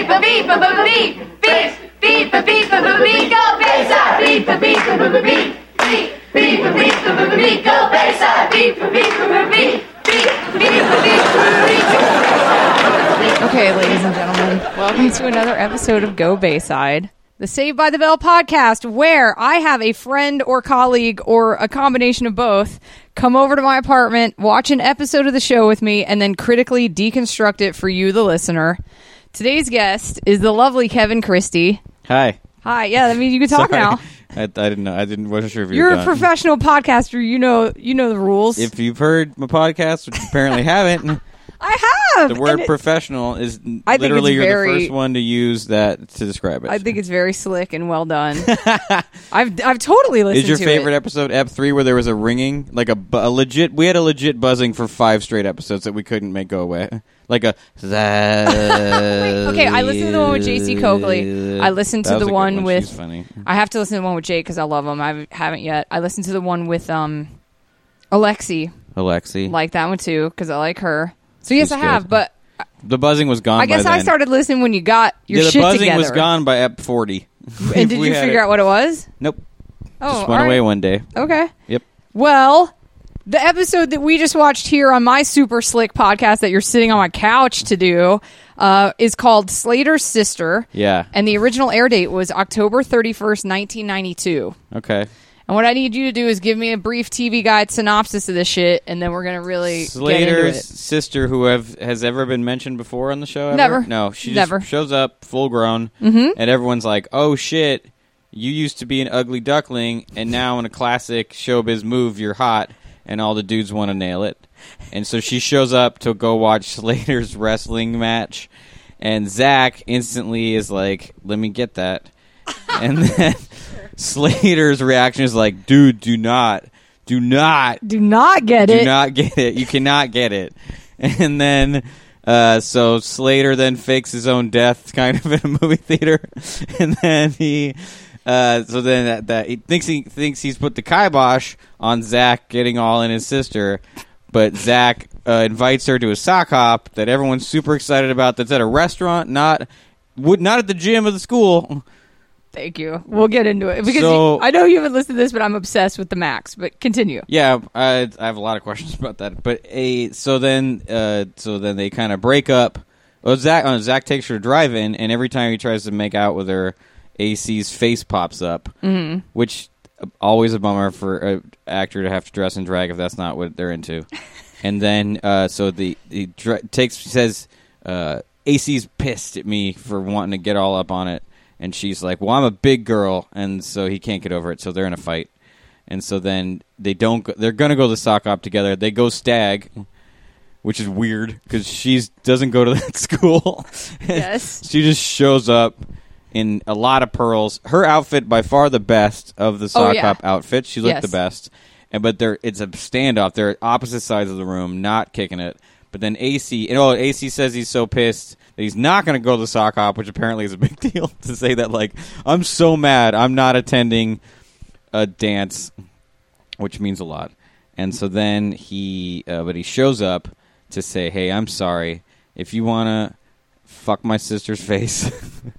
Okay, ladies and gentlemen, welcome to another episode of Go Bayside, the Saved by the Bell podcast, where I have a friend or colleague or a combination of both come over to my apartment, watch an episode of the show with me, and then critically deconstruct it for you, the listener. Today's guest is the lovely Kevin Christie. Hi. Hi. Yeah, that means you can talk now. I didn't know. Wasn't sure if You're were a done. professional podcaster. You know the rules. If you've heard my podcast, which you apparently haven't, I have. the word professional is literally you're the first one to use that to describe it. I think it's very slick and well done. I've totally listened to it. Is your favorite episode Ep 3 where there was a ringing? Like a legit... We had a legit buzzing for 5 straight episodes that we couldn't make go away. Like a... Okay, I listened to the one with J.C. Coakley. I listened to the one with... She's funny. I have to listen to the one with Jake because I love him. I haven't yet. I listened to the one with Alexi. Like that one too because I like her. So yes, She's I have, good. but... The buzzing was gone I guess by I then. started listening when you got your shit together. The together. buzzing was gone by Ep 40. And did you figure out what it was? Nope. Oh, Just went away one day. Okay. Yep. Well, the episode that we just watched here on my super slick podcast that you're sitting on my couch to do is called Slater's Sister. Yeah. And the original air date was October 31st, 1992. Okay. And what I need you to do is give me a brief TV guide synopsis of this shit, and then we're going to really get into Slater's it. sister, who has ever been mentioned before on the show? Ever? Never. No, she Never. just shows up full grown, and everyone's like, oh shit, you used to be an ugly duckling, and now in a classic showbiz move, you're hot, and all the dudes want to nail it. And so she shows up to go watch Slater's wrestling match, and Zach instantly is like, let me get that. And then Slater's reaction is like, dude, do not get it. Do not get it. You cannot get it. And then, so Slater then fakes his own death, kind of in a movie theater, and then he thinks he's put the kibosh on Zach getting all in his sister, but Zach invites her to a sock hop that everyone's super excited about. That's at a restaurant, not at the gym of the school. Thank you. We'll get into it. Because I know you haven't listened to this, but I'm obsessed with the Max. But continue. Yeah, I have a lot of questions about that. But so then they kind of break up. Well, Zach takes her to drive-in, and every time he tries to make out with her, AC's face pops up, which always a bummer for an actor to have to dress in drag if that's not what they're into. And then so he says AC's pissed at me for wanting to get all up on it. And she's like, well, I'm a big girl, and so he can't get over it, so they're in a fight. And so then they're going to go to the sock hop together. They go stag, which is weird, because she doesn't go to that school. Yes. She just shows up in a lot of pearls. Her outfit, by far the best of the sock hop outfits. She looked the best. But it's a standoff. They're at opposite sides of the room, not kicking it. But then AC says he's so pissed that he's not going to go to the sock hop, which apparently is a big deal to say that, like, I'm so mad I'm not attending a dance, which means a lot. And so then he shows up to say, hey, I'm sorry. If you want to fuck my sister's face,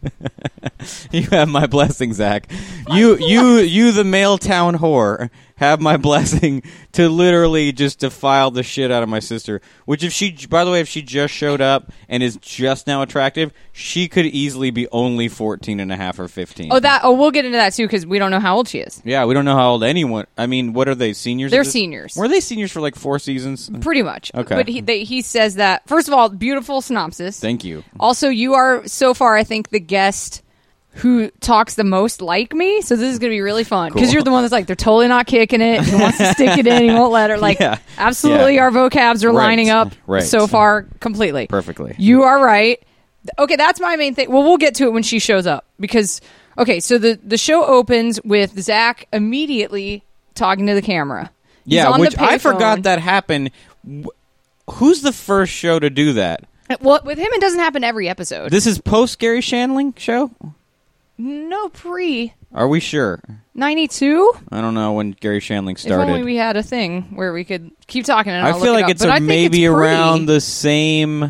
you have my blessing, Zach. You the male town whore, have my blessing to literally just defile the shit out of my sister. Which if she just showed up and is just now attractive, she could easily be only 14 and a half or 15. We'll get into that too because we don't know how old she is. Yeah, we don't know how old anyone. I mean, what are they, seniors? They're seniors. Were they seniors for like 4 seasons? Pretty much. Okay. But he says that, first of all, beautiful synopsis. Thank you. Also, you are so far, I think, the guest who talks the most like me, so this is going to be really fun because you're the one that's like, they're totally not kicking it, he wants to stick it in, he won't let her, like, absolutely, our vocabs are lining up so far completely. Perfectly. You are right. Okay, that's my main thing. Well, we'll get to it when she shows up because, okay, so the show opens with Zach immediately talking to the camera. He's on which the I payphone. forgot that happened. Who's the first show to do that? Well, with him, it doesn't happen every episode. This is post Gary Shandling show? No, pre. Are we sure? 92? I don't know when Gary Shandling started. If only we had a thing where we could keep talking and I'll I feel look like it up. it's But I think maybe it's pre. around the same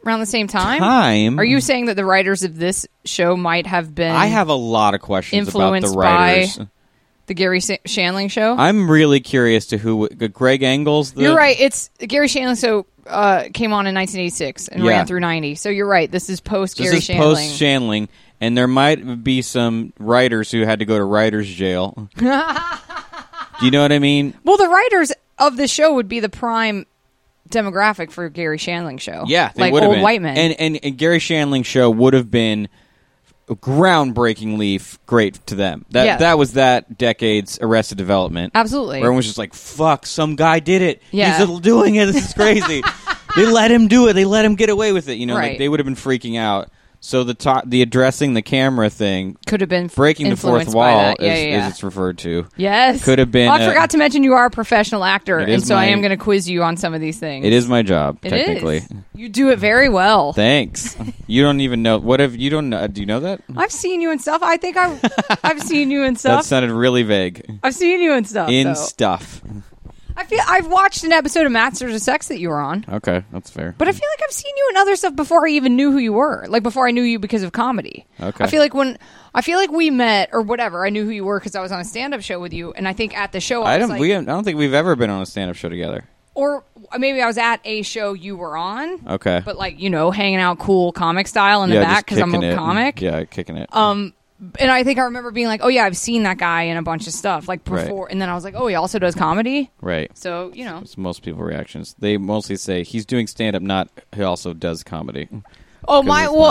around the same time? Are you saying that the writers of this show might have been? I have a lot of questions about the writers. By the Gary Shandling show? I'm really curious to who... Greg Engels? You're right. It's Gary Shandling show came on in 1986 and ran through 90. So you're right. This is post-Gary Shandling. This is post-Shandling. And there might be some writers who had to go to writer's jail. Do you know what I mean? Well, the writers of the show would be the prime demographic for Gary Shandling show. Yeah, they like would have old been. white men. And Gary Shandling show would have been groundbreakingly great to them. That was that decade's Arrested Development. Absolutely. Where everyone was just like, fuck, some guy did it. Yeah. He's doing it. This is crazy. They let him do it. They let him get away with it. You know, right. like they would have been freaking out. So the addressing the camera thing could have been breaking the fourth wall, as it's referred to. Yes, could have been. I forgot to mention you are a professional actor, and so I am going to quiz you on some of these things. It is my job, technically. Is. You do it very well. Thanks. You don't even know what have you don't know? Do you know that? I've seen you in stuff. I think I've seen you in stuff. That sounded really vague. I've seen you in stuff. Stuff. I've watched an episode of Masters of Sex that you were on. Okay, that's fair. But I feel like I've seen you in other stuff before I even knew who you were. Like before I knew you because of comedy. Okay. I feel like we met or whatever. I knew who you were because I was on a stand-up show with you, and I think at the show I don't think we've ever been on a stand-up show together. Or maybe I was at a show you were on. Okay. But like hanging out cool comic style in the back because I'm a comic. Yeah, kicking it. And I think I remember being like, oh, yeah, I've seen that guy in a bunch of stuff, like before. Right. And then I was like, oh, he also does comedy? Right. So, It's most people's reactions. They mostly say he's doing stand-up, not he also does comedy. Oh,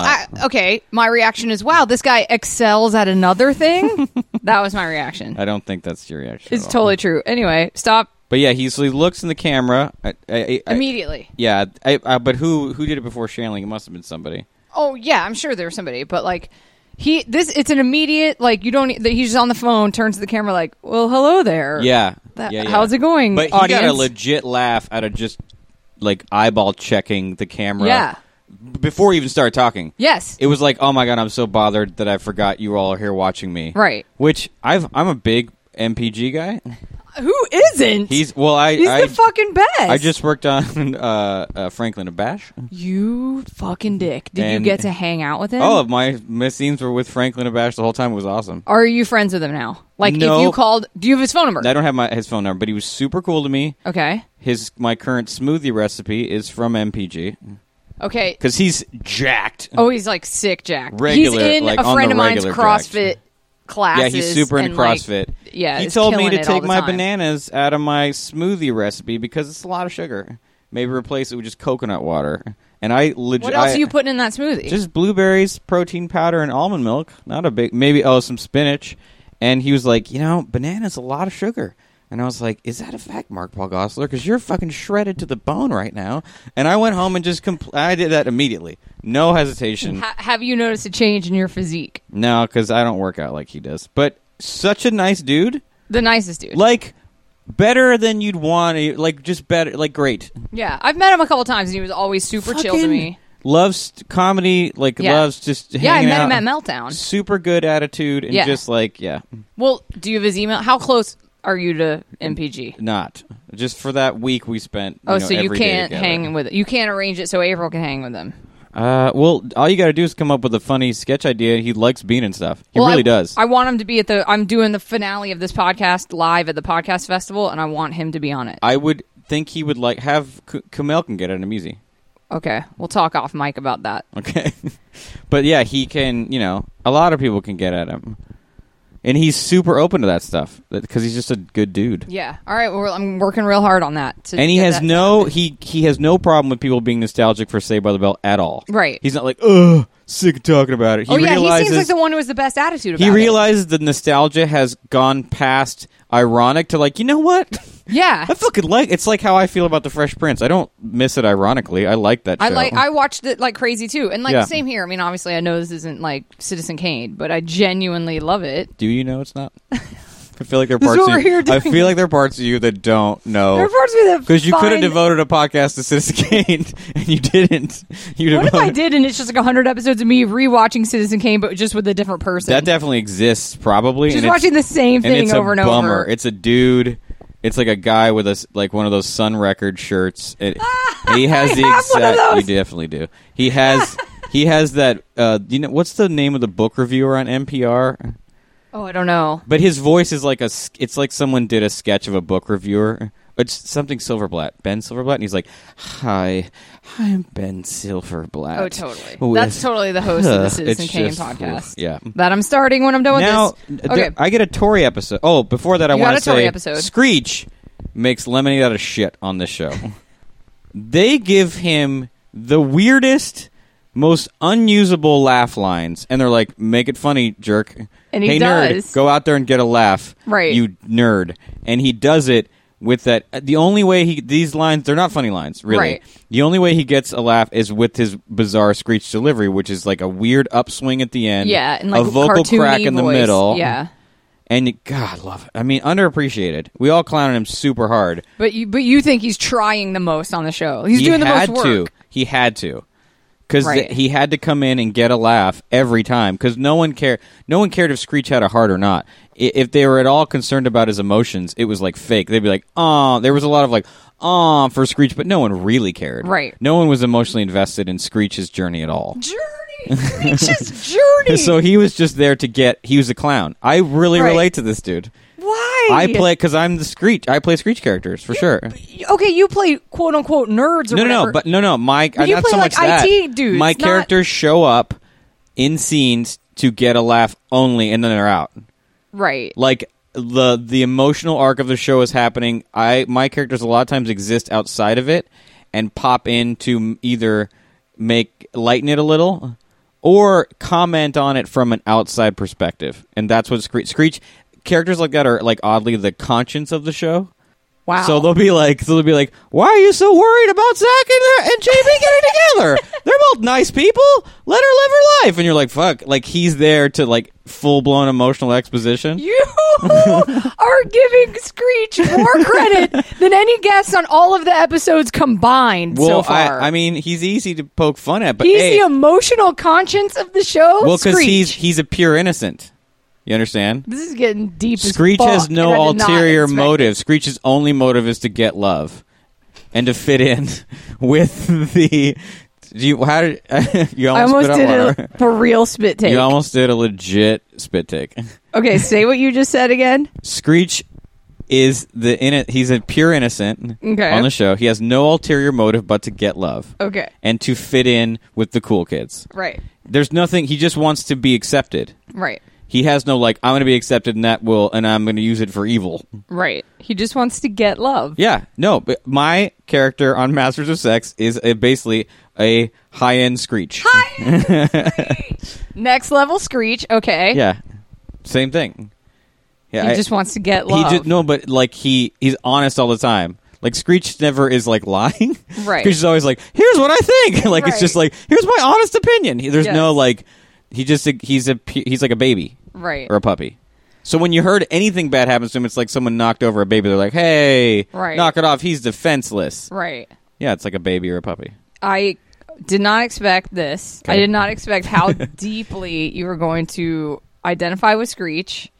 my reaction is, wow, this guy excels at another thing? That was my reaction. I don't think that's your reaction. It's totally true. Anyway, stop. But yeah, he looks in the camera. Immediately. Yeah, but who did it before Shandling? It must have been somebody. Oh, yeah, I'm sure there was somebody, but like... it's an immediate, like, you don't, he's just on the phone, turns to the camera like, well, hello there. Yeah. How's it going, But audience? He got a legit laugh out of just, like, eyeball checking the camera. Yeah. Before he even started talking. Yes. It was like, oh my God, I'm so bothered that I forgot you all are here watching me. Right. Which, I'm a big MPG guy. Who isn't? He's the fucking best. I just worked on Franklin and Bash. You fucking dick. Did you get to hang out with him? Oh, my scenes were with Franklin and Bash the whole time. It was awesome. Are you friends with him now? Like, no. If you called... Do you have his phone number? I don't have his phone number, but he was super cool to me. Okay. My current smoothie recipe is from MPG. Okay. Because he's jacked. Oh, he's like sick jacked. Regular, he's in like, a friend of mine's CrossFit classes. Yeah, he's super into CrossFit. He told me to take my bananas out of my smoothie recipe because it's a lot of sugar. Maybe replace it with just coconut water. And I legit. What else are you putting in that smoothie? Just blueberries, protein powder, and almond milk. Not a big. Maybe some spinach. And he was like, banana's a lot of sugar. And I was like, is that a fact, Mark Paul Gosselaar? Because you're fucking shredded to the bone right now. And I went home and just I did that immediately. No hesitation. Have you noticed a change in your physique? No, because I don't work out like he does. But such a nice dude. The nicest dude. Like, better than you'd want. Like, just better. Like, great. Yeah. I've met him a couple times, and he was always super chill to me. Loves comedy. Like, loves just hanging out. Yeah, I met him at Meltdown. Super good attitude. And just like, Well, do you have his email? How close are you to MPG? Not. Just for that week we spent. So you can't hang with it. You can't arrange it so April can hang with him. Well, all you got to do is come up with a funny sketch idea. He likes being and stuff. He really does. I want him to be I'm doing the finale of this podcast live at the podcast festival, and I want him to be on it. I would think he would have Kumail can get at him easy. Okay, we'll talk off mic about that. Okay, but yeah, he can. A lot of people can get at him. And he's super open to that stuff because he's just a good dude. Yeah. All right. Well, I'm working real hard on that. And he has he has no problem with people being nostalgic for Saved by the Bell at all. Right. He's not like, ugh, sick of talking about it. He seems like the one who has the best attitude about it. He realizes the nostalgia has gone past ironic to like, you know what? Yeah. I fucking it's like how I feel about The Fresh Prince. I don't miss it ironically. I like that show. I watched it like crazy too. And like same here. I mean, obviously I know this isn't like Citizen Kane, but I genuinely love it. Do you know it's not? I feel like there are parts there are parts of you that don't know. There are parts of me that because you could have devoted a podcast to Citizen Kane and you didn't. What if I did and it's just like 100 episodes of me rewatching Citizen Kane, but just with a different person? That definitely exists, probably. Just watching the same thing over and over. over. It's a dude It's like a guy with one of those Sun Record shirts. And he has the exact. You definitely do. He has that. What's the name of the book reviewer on NPR? Oh, I don't know. But his voice is like it's like someone did a sketch of a book reviewer. It's something Silverblatt. Ben Silverblatt. And he's like, "Hi, I'm Ben Silverblatt." Oh, totally. That's totally the host of the Citizen Kane podcast. Yeah. That I'm starting when I'm done with this. Okay. I get a Tory episode. Oh, before that, I want to say episode. Screech makes lemonade out of shit on this show. They give him the weirdest, most unusable laugh lines. And they're like, make it funny, jerk. And he hey, does. Nerd, go out there and get a laugh. Right. You nerd. And he does it with that. The only way these lines, they're not funny lines, really. Right. The only way he gets a laugh is with his bizarre Screech delivery, which is like a weird upswing at the end. Yeah. And like a vocal crack in the middle. Yeah. And God, love it. I mean, underappreciated. We all clown on him super hard. But you think he's trying the most on the show? He's doing the most work. He had to, because he had to come in and get a laugh every time. Because no one cared. No one cared if Screech had a heart or not. If they were at all concerned about his emotions, it was like fake. They'd be like, "Oh." There was a lot of like, "Oh," for Screech, but no one really cared. Right. No one was emotionally invested in Screech's journey at all. Screech's journey. So he was just there to he was a clown. I really relate to this dude. Why? I play because I'm the Screech. I play Screech characters for sure. Okay, you play quote unquote nerds or whatever. No. My but you not play so like much IT that. dudes. My characters show up in scenes to get a laugh only, and then they're out. Right. Like the emotional arc of the show is happening. My characters a lot of times exist outside of it and pop in to either lighten it a little or comment on it from an outside perspective. And that's what Screech characters like that are like oddly the conscience of the show. Wow. So they'll be like, why are you so worried about Zach and Jamie getting together? They're both nice people. Let her live her life. And you're like, fuck. Like, he's there to, like, full-blown emotional exposition. You are giving Screech more credit than any guest on all of the episodes combined so far. I mean, he's easy to poke fun at, but he's the emotional conscience of the show. Well, because he's a pure innocent. You understand? This is getting deep. Screech has no ulterior motive. Screech's only motive is to get love and to fit in with the. You almost did a real spit take. You almost did a legit spit take. Okay, say what you just said again. Screech is he's a pure innocent on the show. He has no ulterior motive but to get love. Okay. And to fit in with the cool kids. Right. There's nothing. He just wants to be accepted. Right. He has no, like, I'm going to be accepted and I'm going to use it for evil. Right. He just wants to get love. Yeah. No, but my character on Masters of Sex is basically a high-end Screech. High-end Screech! Next level Screech, okay. Yeah. Same thing. Yeah, he just wants to get love. But, like, he's honest all the time. Like, Screech never is, like, lying. Right. Screech is always like, here's what I think. Like, It's just like, here's my honest opinion. There's no, like... he's like a baby. Right. Or a puppy. So when you heard anything bad happens to him, it's like someone knocked over a baby. They're like, hey, knock it off. He's defenseless. Right. Yeah, it's like a baby or a puppy. I did not expect this. Okay. I did not expect how deeply you were going to identify with Screech.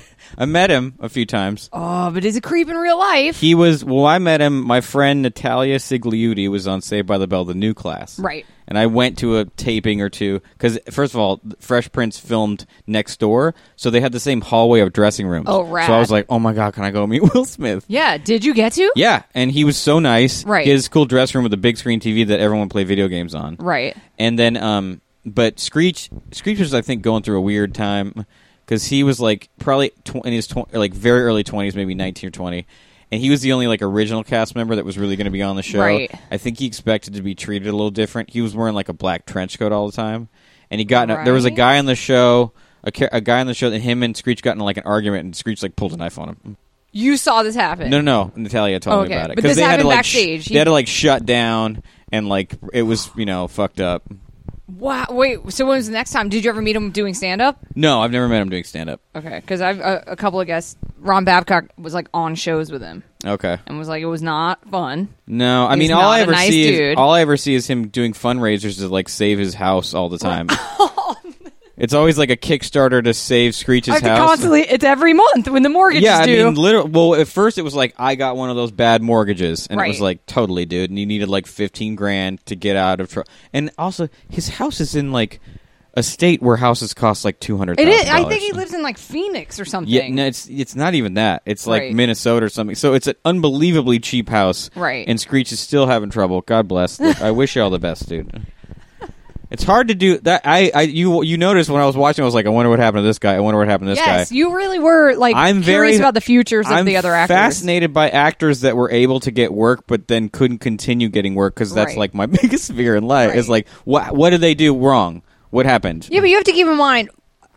I met him a few times. Oh, but he's a creep in real life. I met him. My friend Natalia Sigliuti was on Saved by the Bell, the new class. Right. And I went to a taping or two because, first of all, Fresh Prince filmed next door, so they had the same hallway of dressing rooms. Oh, rad. So I was like, oh my God, can I go meet Will Smith? Yeah. Did you get to? Yeah. And he was so nice. Right. He had his cool dressing room with a big screen TV that everyone would play video games on. Right. And then, but Screech was, I think, going through a weird time because he was like probably in his like very early 20s, maybe 19 or 20. And he was the only like original cast member that was really going to be on the show. Right. I think he expected to be treated a little different. He was wearing like a black trench coat all the time, and there was a guy on the show, a guy on the show that him and Screech got in like an argument, and Screech like pulled a knife on him. You saw this happen? No. Natalia told me about it. But this happened backstage. They had to like shut down, and like it was fucked up. Wow. Wait, so when was the next time? Did you ever meet him doing stand-up? No, I've never met him doing stand-up. Okay, because I've a couple of guests. Ron Babcock was like on shows with him. Okay. And was like, it was not fun. No, I mean, all I ever see is him doing fundraisers to like save his house all the time. It's always like a Kickstarter to save Screech's house. Constantly, it's every month when the mortgage is due. Yeah, I mean, literally. Well, at first it was like I got one of those bad mortgages, and it was like totally, dude. And you needed like $15,000 to get out of trouble. And also, his house is in like a state where houses cost like $200,000. It is. I think he lives in like Phoenix or something. Yeah, no, it's not even that. It's like Minnesota or something. So it's an unbelievably cheap house. Right. And Screech is still having trouble. God bless. I wish you all the best, dude. It's hard to do that. You noticed when I was watching, I was like, I wonder what happened to this guy. I wonder what happened to this guy. Yes, you really were like curious about the futures of the other actors. I'm fascinated by actors that were able to get work, but then couldn't continue getting work because that's like my biggest fear in life. Is like, what did they do wrong? What happened? Yeah, but you have to keep in mind,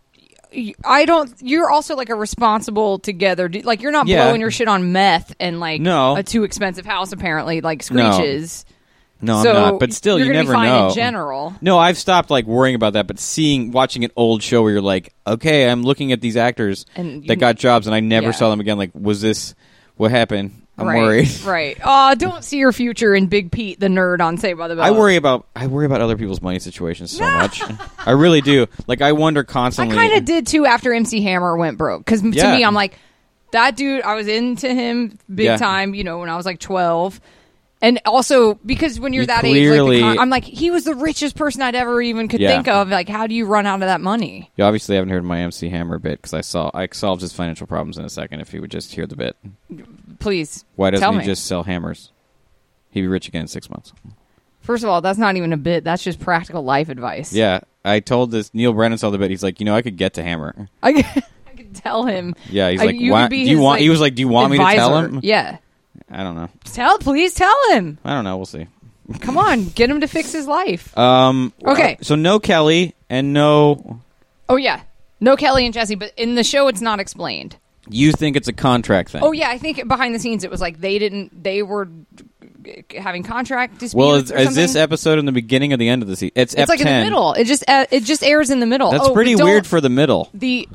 you're also like a responsible together. Like you're not blowing your shit on meth and like a too expensive house apparently, like Screech is. No, I'm not. But still, you never know. In general, no, I've stopped like worrying about that. But watching an old show where you're like, okay, I'm looking at these actors that got jobs, and I never saw them again. Like, was this what happened? I'm worried. Right. Oh, don't see your future in Big Pete, the nerd on Saved by the Bell. I worry about other people's money situations so much. I really do. Like, I wonder constantly. I kind of did too after MC Hammer went broke. Because to me, I'm like, that dude. I was into him big time. You know, when I was like 12. And also, because when you're that age, like I'm like, he was the richest person I'd ever even could think of. Like, how do you run out of that money? You obviously haven't heard my MC Hammer bit, because I solved his financial problems in a second if he would just hear the bit. Please, why doesn't he just sell hammers? He'd be rich again in 6 months. First of all, that's not even a bit. That's just practical life advice. Yeah, I told this, Neil Brennan saw the bit. He's like, I could get to Hammer. I could tell him. Yeah, he's like, why, do you want? He was like, do you want advisor. Me to tell him? Yeah. I don't know. Please tell him. I don't know. We'll see. Come on, get him to fix his life. Okay. So no Kelly and no. Oh yeah, no Kelly and Jesse. But in the show, it's not explained. You think it's a contract thing? Oh yeah, I think behind the scenes it was like they were having contract disputes. Well, is this episode in the beginning or the end of the season? It's like in the middle. It just airs in the middle. That's pretty weird for the middle.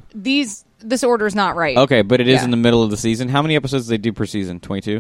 This order's not right. Okay, but it is in the middle of the season. How many episodes do they do per season? 22?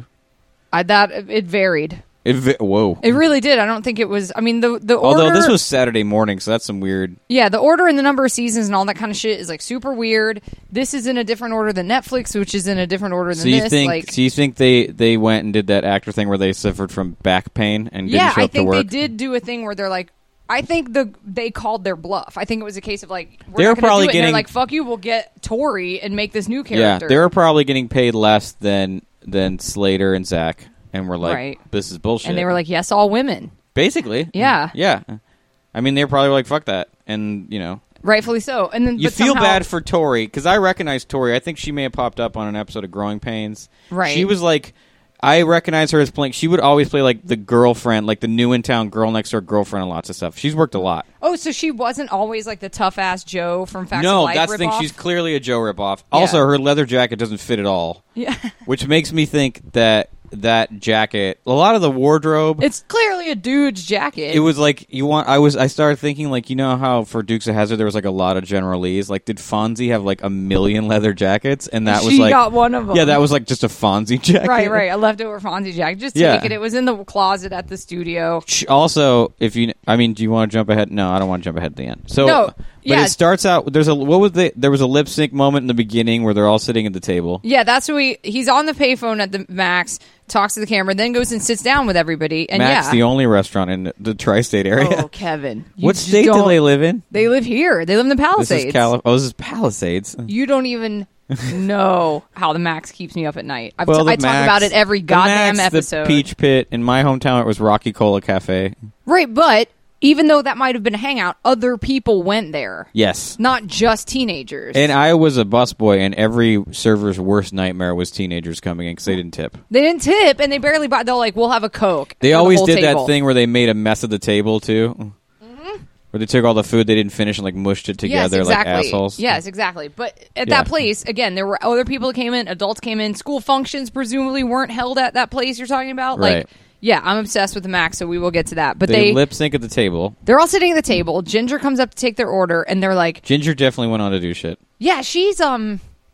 It varied. Whoa. It really did. I don't think it was. I mean, the order. Although this was Saturday morning, so that's some weird. Yeah, the order and the number of seasons and all that kind of shit is like super weird. This is in a different order than Netflix, which is in a different order than this. So you think they went and did that actor thing where they suffered from back pain and didn't show up to work? Yeah, I think they did do a thing where they're like, I think they called their bluff. I think it was a case of like, they're probably getting, they're like, fuck you, we'll get Tori and make this new character. Yeah, they were probably getting paid less than Slater and Zach. And we're like, this is bullshit. And they were like, yes, all women. Basically. Yeah. Yeah. I mean, they were probably like, fuck that. And, rightfully so. And then you feel bad for Tori, because I recognize Tori. I think she may have popped up on an episode of Growing Pains. Right. She was like, I recognize her as playing, she would always play like the girlfriend, like the new in town girl next door girlfriend and lots of stuff. She's worked a lot. Oh, so she wasn't always like the tough ass Joe from Facts of Life? No, that's the thing. She's clearly a Joe ripoff. Yeah. Also, her leather jacket doesn't fit at all. Yeah. Which makes me think that jacket, a lot of the wardrobe, it's clearly a dude's jacket. It was like I started thinking like, how for Dukes of Hazzard there was like a lot of General Lees. Like, did Fonzie have like a million leather jackets? And that was she like, got one of them. Yeah, that was like just a Fonzie jacket. Right, a leftover Fonzie jacket. Just take it. It was in the closet at the studio. Also, do you want to jump ahead? No, I don't want to jump ahead to the end. So no. But it starts out. There was a lip sync moment in the beginning where they're all sitting at the table. Yeah, that's who he's on the payphone at the Max, talks to the camera, then goes and sits down with everybody. And Max, the only restaurant in the tri-state area. Oh, Kevin, what state do they live in? They live here. They live in the Palisades. This is Palisades. You don't even know how the Max keeps me up at night. I talk about it every goddamn episode. The Peach Pit in my hometown. It was Rocky Cola Cafe. Right, but. Even though that might have been a hangout, other people went there. Yes. Not just teenagers. And I was a busboy, and every server's worst nightmare was teenagers coming in because they didn't tip. They didn't tip, and they barely bought. They're like, we'll have a Coke. They always did that thing where they made a mess of the table, too. Mm-hmm. Where they took all the food they didn't finish and like mushed it together like assholes. Yes, exactly. But at that place, again, there were other people that came in, adults came in, school functions presumably weren't held at that place you're talking about. Right. Like, yeah, I'm obsessed with the Max, so we will get to that. But they lip sync at the table. They're all sitting at the table. Ginger comes up to take their order, and they're like... Ginger definitely went on to do shit. Yeah, she's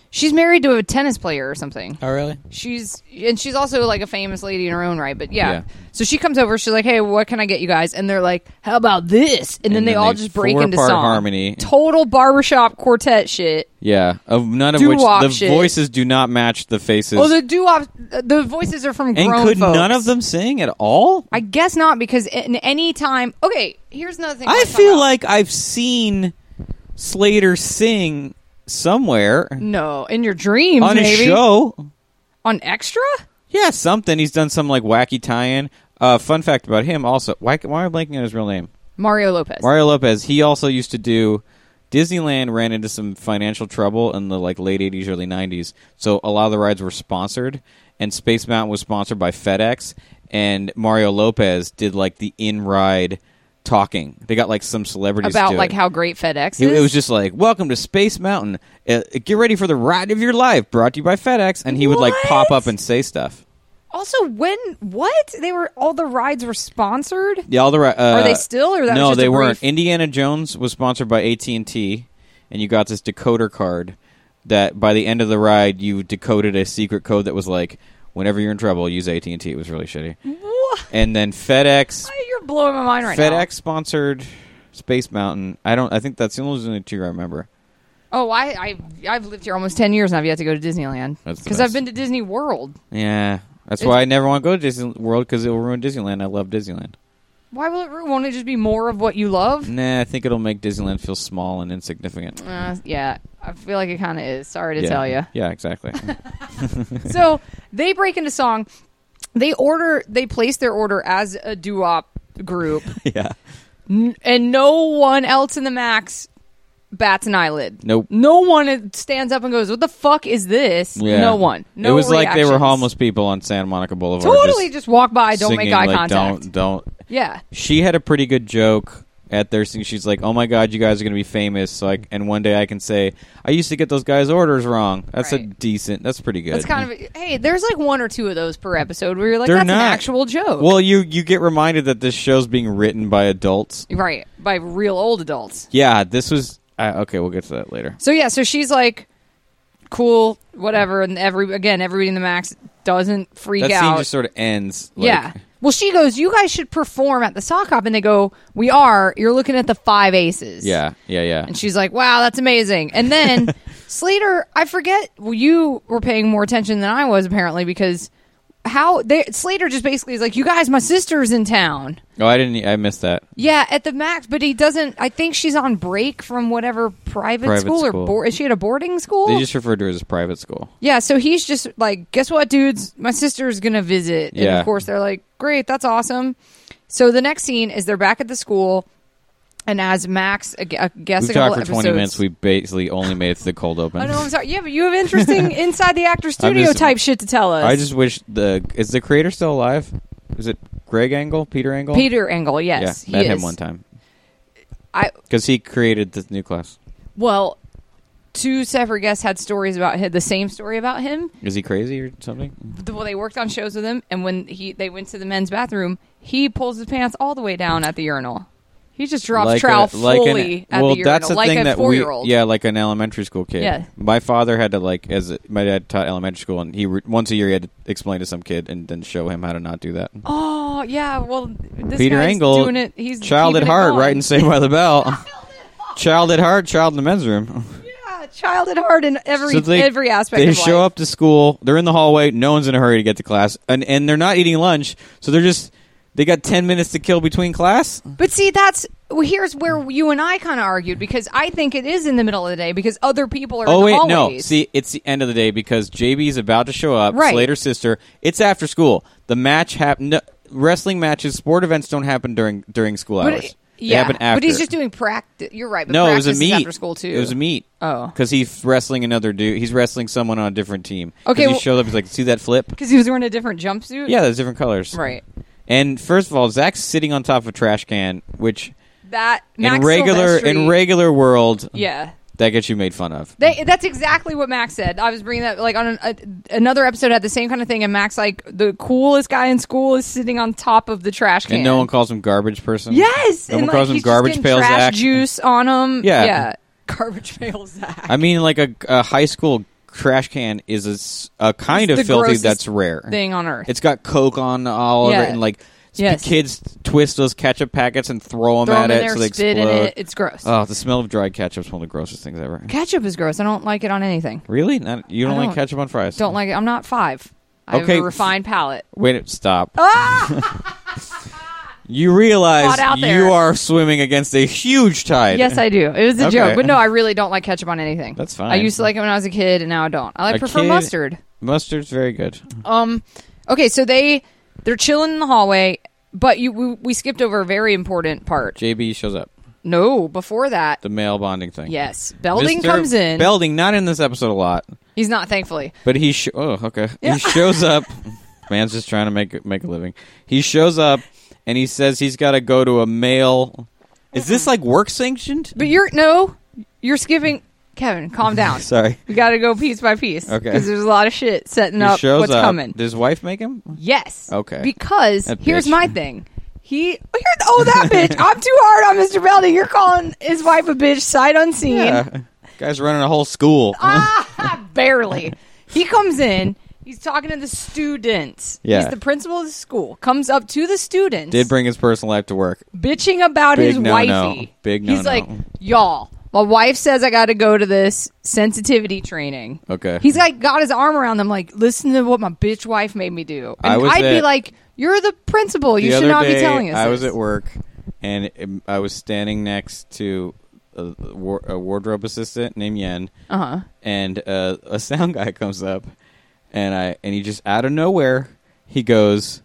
She's married to a tennis player or something. Oh, really? She's also like a famous lady in her own right. But yeah. So she comes over. She's like, "Hey, what can I get you guys?" And they're like, "How about this?" And then they all just break into song. Harmony. Total barbershop quartet shit. Yeah, none of which the voices do not match the faces. Oh, the voices are from grown folks. And could folks. none of them sing at all? I guess not, because in any time... Okay, here's another thing. I feel like I've seen Slater sing somewhere. No, in your dreams, on maybe. A show. On Extra? Yeah, something. He's done some like wacky tie-in. Fun fact about him also. Why am I blanking on his real name? Mario Lopez. Mario Lopez. He also used to do... Disneyland ran into some financial trouble in the like late 80s, early 90s. So a lot of the rides were sponsored, and Space Mountain was sponsored by FedEx, and Mario Lopez did like the in-ride talking. They got like some celebrities about to like it. How great FedEx is. It was just like, "Welcome to Space Mountain. Get ready for the ride of your life, brought to you by FedEx." And he would like pop up and say stuff. Also, all the rides were sponsored? Yeah, all the are they still, or that no, was just they a brief... weren't. Indiana Jones was sponsored by AT&T, and you got this decoder card that by the end of the ride, you decoded a secret code that was like, "Whenever you're in trouble, use AT&T." It was really shitty. What? And then FedEx. You're blowing my mind right now. FedEx sponsored Space Mountain. I think that's the only two I remember. Oh, I've lived here almost 10 years and I've yet to go to Disneyland. Because I've been to Disney World. Yeah. That's why I never want to go to Disney World, because it will ruin Disneyland. I love Disneyland. Why will it ruin? Won't it just be more of what you love? Nah, I think it'll make Disneyland feel small and insignificant. Yeah, I feel like it kind of is. Sorry to tell you. Yeah, exactly. So they break into song. They place their order as a doo-wop group. Yeah. And no one else in the Max bats an eyelid. Nope. No one stands up and goes, "What the fuck is this?" Yeah. No one. No It was reactions. like they were homeless people on Santa Monica Boulevard. Totally just walk by, don't make eye contact. Don't. Yeah. She had a pretty good joke at their thing. She's like, "Oh my God, you guys are going to be famous." And one day I can say, "I used to get those guys' orders wrong." That's that's pretty good. That's kind of, hey, there's like one or two of those per episode where you're like, They're that's not an actual joke. Well, you get reminded that this show's being written by adults. Right. By real old adults. Yeah, this was... okay, we'll get to that later. So she's like, cool, whatever, and everybody in the Max doesn't freak out. That scene just sort of ends. Yeah. Well, she goes, "You guys should perform at the sock hop," and they go, "We are. You're looking at the 5 aces." Yeah. And she's like, "Wow, that's amazing." And then Slater, I forget, you were paying more attention than I was apparently, because Slater just basically is like, "You guys, my sister's in town." Oh, I missed that. Yeah, at the Max, but he doesn't. I think she's on break from whatever private school or is she at a boarding school? They just refer to her as private school. Yeah, so he's just like, "Guess what, dudes? My sister's gonna visit." And of course they're like, "Great, that's awesome." So the next scene is they're back at the school. And as Max, I guess we've talked for 20 minutes. We basically only made it to the cold open. I know, I'm sorry. Yeah, but you have interesting inside the actor studio type shit to tell us. I just wish is the creator still alive? Is it Greg Engel? Peter Engel? Peter Engel, yes. Yeah, met him one time. Because he created the new class. Well, 2 separate guests had stories about him, the same story about him. Is he crazy or something? Well, they worked on shows with him, and when they went to the men's bathroom, he pulls his pants all the way down at the urinal. He just drops trowel fully at the urinal, that's the like thing a 4-year-old. Yeah, like an elementary school kid. Yeah. My father had to, my dad taught elementary school, and once a year he had to explain to some kid and then show him how to not do that. Oh, yeah, well, this Peter guy's Engel, doing it. He's child at heart, right in Saved by the Bell. Child at heart, child in the men's room. Yeah, child at heart in every aspect of life. They show up to school, they're in the hallway, no one's in a hurry to get to class, and they're not eating lunch, so they got 10 minutes to kill between class. But see, here's where you and I kind of argued, because I think it is in the middle of the day because other people are in the hallways. No. See, it's the end of the day because JB's about to show up, right. Slater's sister. It's after school. The match wrestling matches, sport events don't happen during school hours. They happen after. But he's just doing practice. You're right, but no, practice it was a meet. Is after school too. It was a meet. Oh. Because he's wrestling another dude. He's wrestling someone on a different team. Okay. He showed up, he's like, "See that flip?" Because he was wearing a different jumpsuit? Yeah, there's different colors. Right. And first of all, Zach's sitting on top of a trash can, which in regular world, that gets you made fun of. That's exactly what Max said. I was bringing that like on another episode had the same kind of thing, and Max like the coolest guy in school is sitting on top of the trash can, and no one calls him garbage person. Yes, no one calls him garbage pail trash Zach. Juice on him. Yeah, garbage pail Zach. I mean, like a high school trash can is a kind of filthy that's rare thing on earth. It's got Coke on all over it, and like kids twist those ketchup packets and throw them at it so they spit explode. In it. It's gross. Oh, the smell of dried ketchup is one of the grossest things ever. Ketchup is gross. I don't like it on anything. Really? You don't like ketchup on fries? Don't like it. I'm not 5. I have a refined palate. Wait, stop. You realize you are swimming against a huge tide. Yes, I do. It was a joke. But no, I really don't like ketchup on anything. That's fine. I used to like it when I was a kid, and now I don't. I prefer mustard. Mustard's very good. Okay, so they're chilling in the hallway, but we skipped over a very important part. JB shows up. No, before that. The male bonding thing. Yes. Belding comes in. Belding, not in this episode a lot. He's not, thankfully. But he okay. Yeah. He shows up. Man's just trying to make a living. He shows up. And he says he's got to go to a male. Is this like work sanctioned? But you're skipping. Kevin, calm down. Sorry. We got to go piece by piece. Okay. Because there's a lot of shit setting up what's coming. Does his wife make him? Yes. Okay. Because here's my thing. That bitch. I'm too hard on Mr. Belding. You're calling his wife a bitch sight unseen. Yeah. Guy's running a whole school. Barely. He comes in. He's talking to the students. Yeah. He's the principal of the school. Comes up to the students. Did bring his personal life to work. Bitching about his wifey. Big no. He's like, y'all, my wife says I got to go to this sensitivity training. Okay. He's like got his arm around them like, listen to what my bitch wife made me do. And I'd be like, you're the principal. You should not be telling us I was at work, and I was standing next to a wardrobe assistant named Yen. Uh-huh. And a sound guy comes up. And he just out of nowhere, he goes,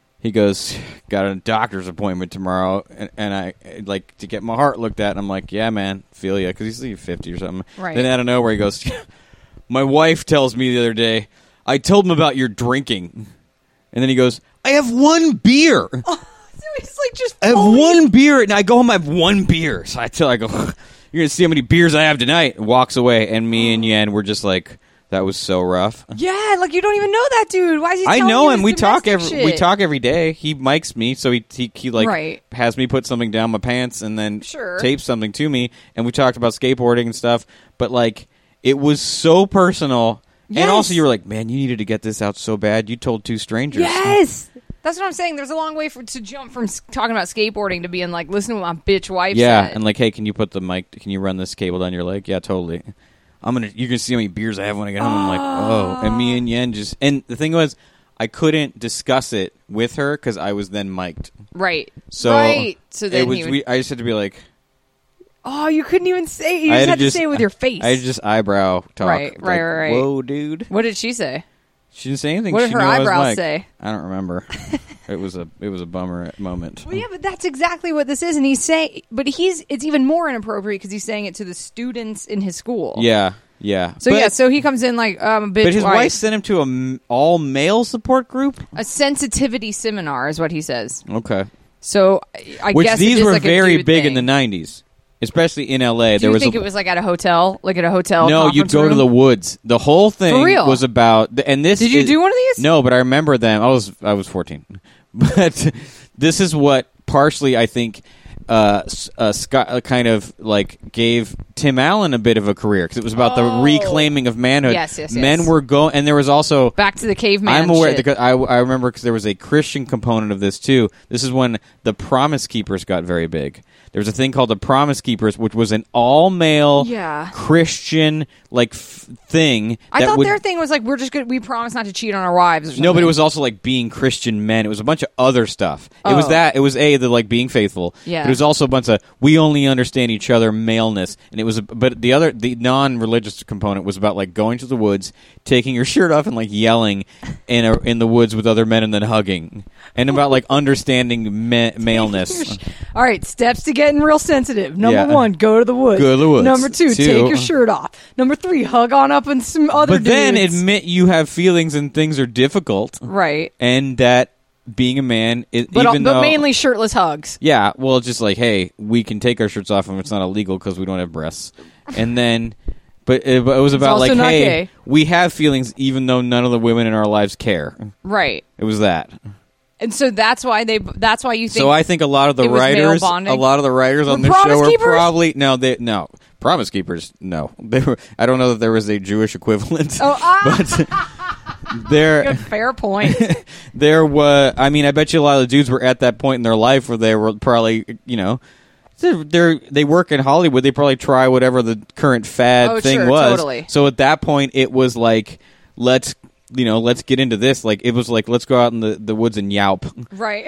got a doctor's appointment tomorrow, and I like to get my heart looked at. And I'm like, yeah, man, feel ya, because he's like 50 or something. Right. Then out of nowhere, he goes, my wife tells me the other day, I told him about your drinking, and then he goes, I have one beer. Oh, so he's like just. I have one beer, and I go home. I have one beer. So I go, you're gonna see how many beers I have tonight. And walks away, and me and Yen were just like. That was so rough. Yeah, like you don't even know that dude. Why is he telling you I know him. We talk every day. He mics me, so he like has me put something down my pants and then tapes something to me. And we talked about skateboarding and stuff. But like, it was so personal. Yes. And also, you were like, man, you needed to get this out so bad. You told 2 strangers. Yes. That's what I'm saying. There's a long way to jump from talking about skateboarding to being like, listen to what my bitch wife said. Yeah, and like, hey, can you put the mic? Can you run this cable down your leg? Yeah, totally. You can see how many beers I have when I get home. I'm like, oh. And me and Yen and the thing was, I couldn't discuss it with her because I was then mic'd. Right. So then I just had to be like, oh, you couldn't even say it. You just had to say it with your face. I just eyebrow talk. Right. Whoa, dude. What did she say? She didn't say anything. What did her eyebrows say? I don't remember. It was a bummer moment. Well, yeah, but that's exactly what this is, and he's saying. But it's even more inappropriate because he's saying it to the students in his school. Yeah. So he comes in like bitch. But his wife sent him to an all male support group. A sensitivity seminar is what he says. Okay. So I guess these were like very big thing. In the 90s. Especially in L.A. Do you think it was like at a hotel? Like at a hotel No, you'd go to the woods. The whole thing was about... And this Did you do one of these? No, but I remember them. I was 14. But this is what partially, I think, Scott kind of like gave Tim Allen a bit of a career. Because it was about the reclaiming of manhood. Yes. Men were going... And there was also... Back to the caveman I'm aware... shit. I remember because there was a Christian component of this, too. This is when the Promise Keepers got very big. There was a thing called the Promise Keepers, which was an all-male Christian thing. I thought their thing was like, we promise not to cheat on our wives. Or something. No, but it was also like being Christian men. It was a bunch of other stuff. It was that. It was the like being faithful. Yeah. But it was also a bunch of we only understand each other maleness, and it was. But the non-religious component was about like going to the woods, taking your shirt off, and like yelling in the woods with other men, and then hugging, and about like understanding maleness. All right, steps to getting real sensitive. Number 1, go to the woods. Go to the woods. Number 2, take your shirt off. Number 3, hug on up and some other dudes. But then admit you have feelings and things are difficult. Right. And that being a man, but mainly shirtless hugs. Yeah, well, just like, hey, we can take our shirts off and it's not illegal because we don't have breasts. And then, but it was about like, hey, we have feelings even though none of the women in our lives care. Right. It was that. And so that's why you think. So I think a lot of the writers on this show are probably no Promise Keepers. No, I don't know that there was a Jewish equivalent. But there. Fair point. There was. I mean, I bet you a lot of the dudes were at that point in their life where they were probably, they work in Hollywood. They probably try whatever the current fad thing was. Totally. So at that point, it was like, let's get into this. Like, it was like, let's go out in the woods and yelp. Right.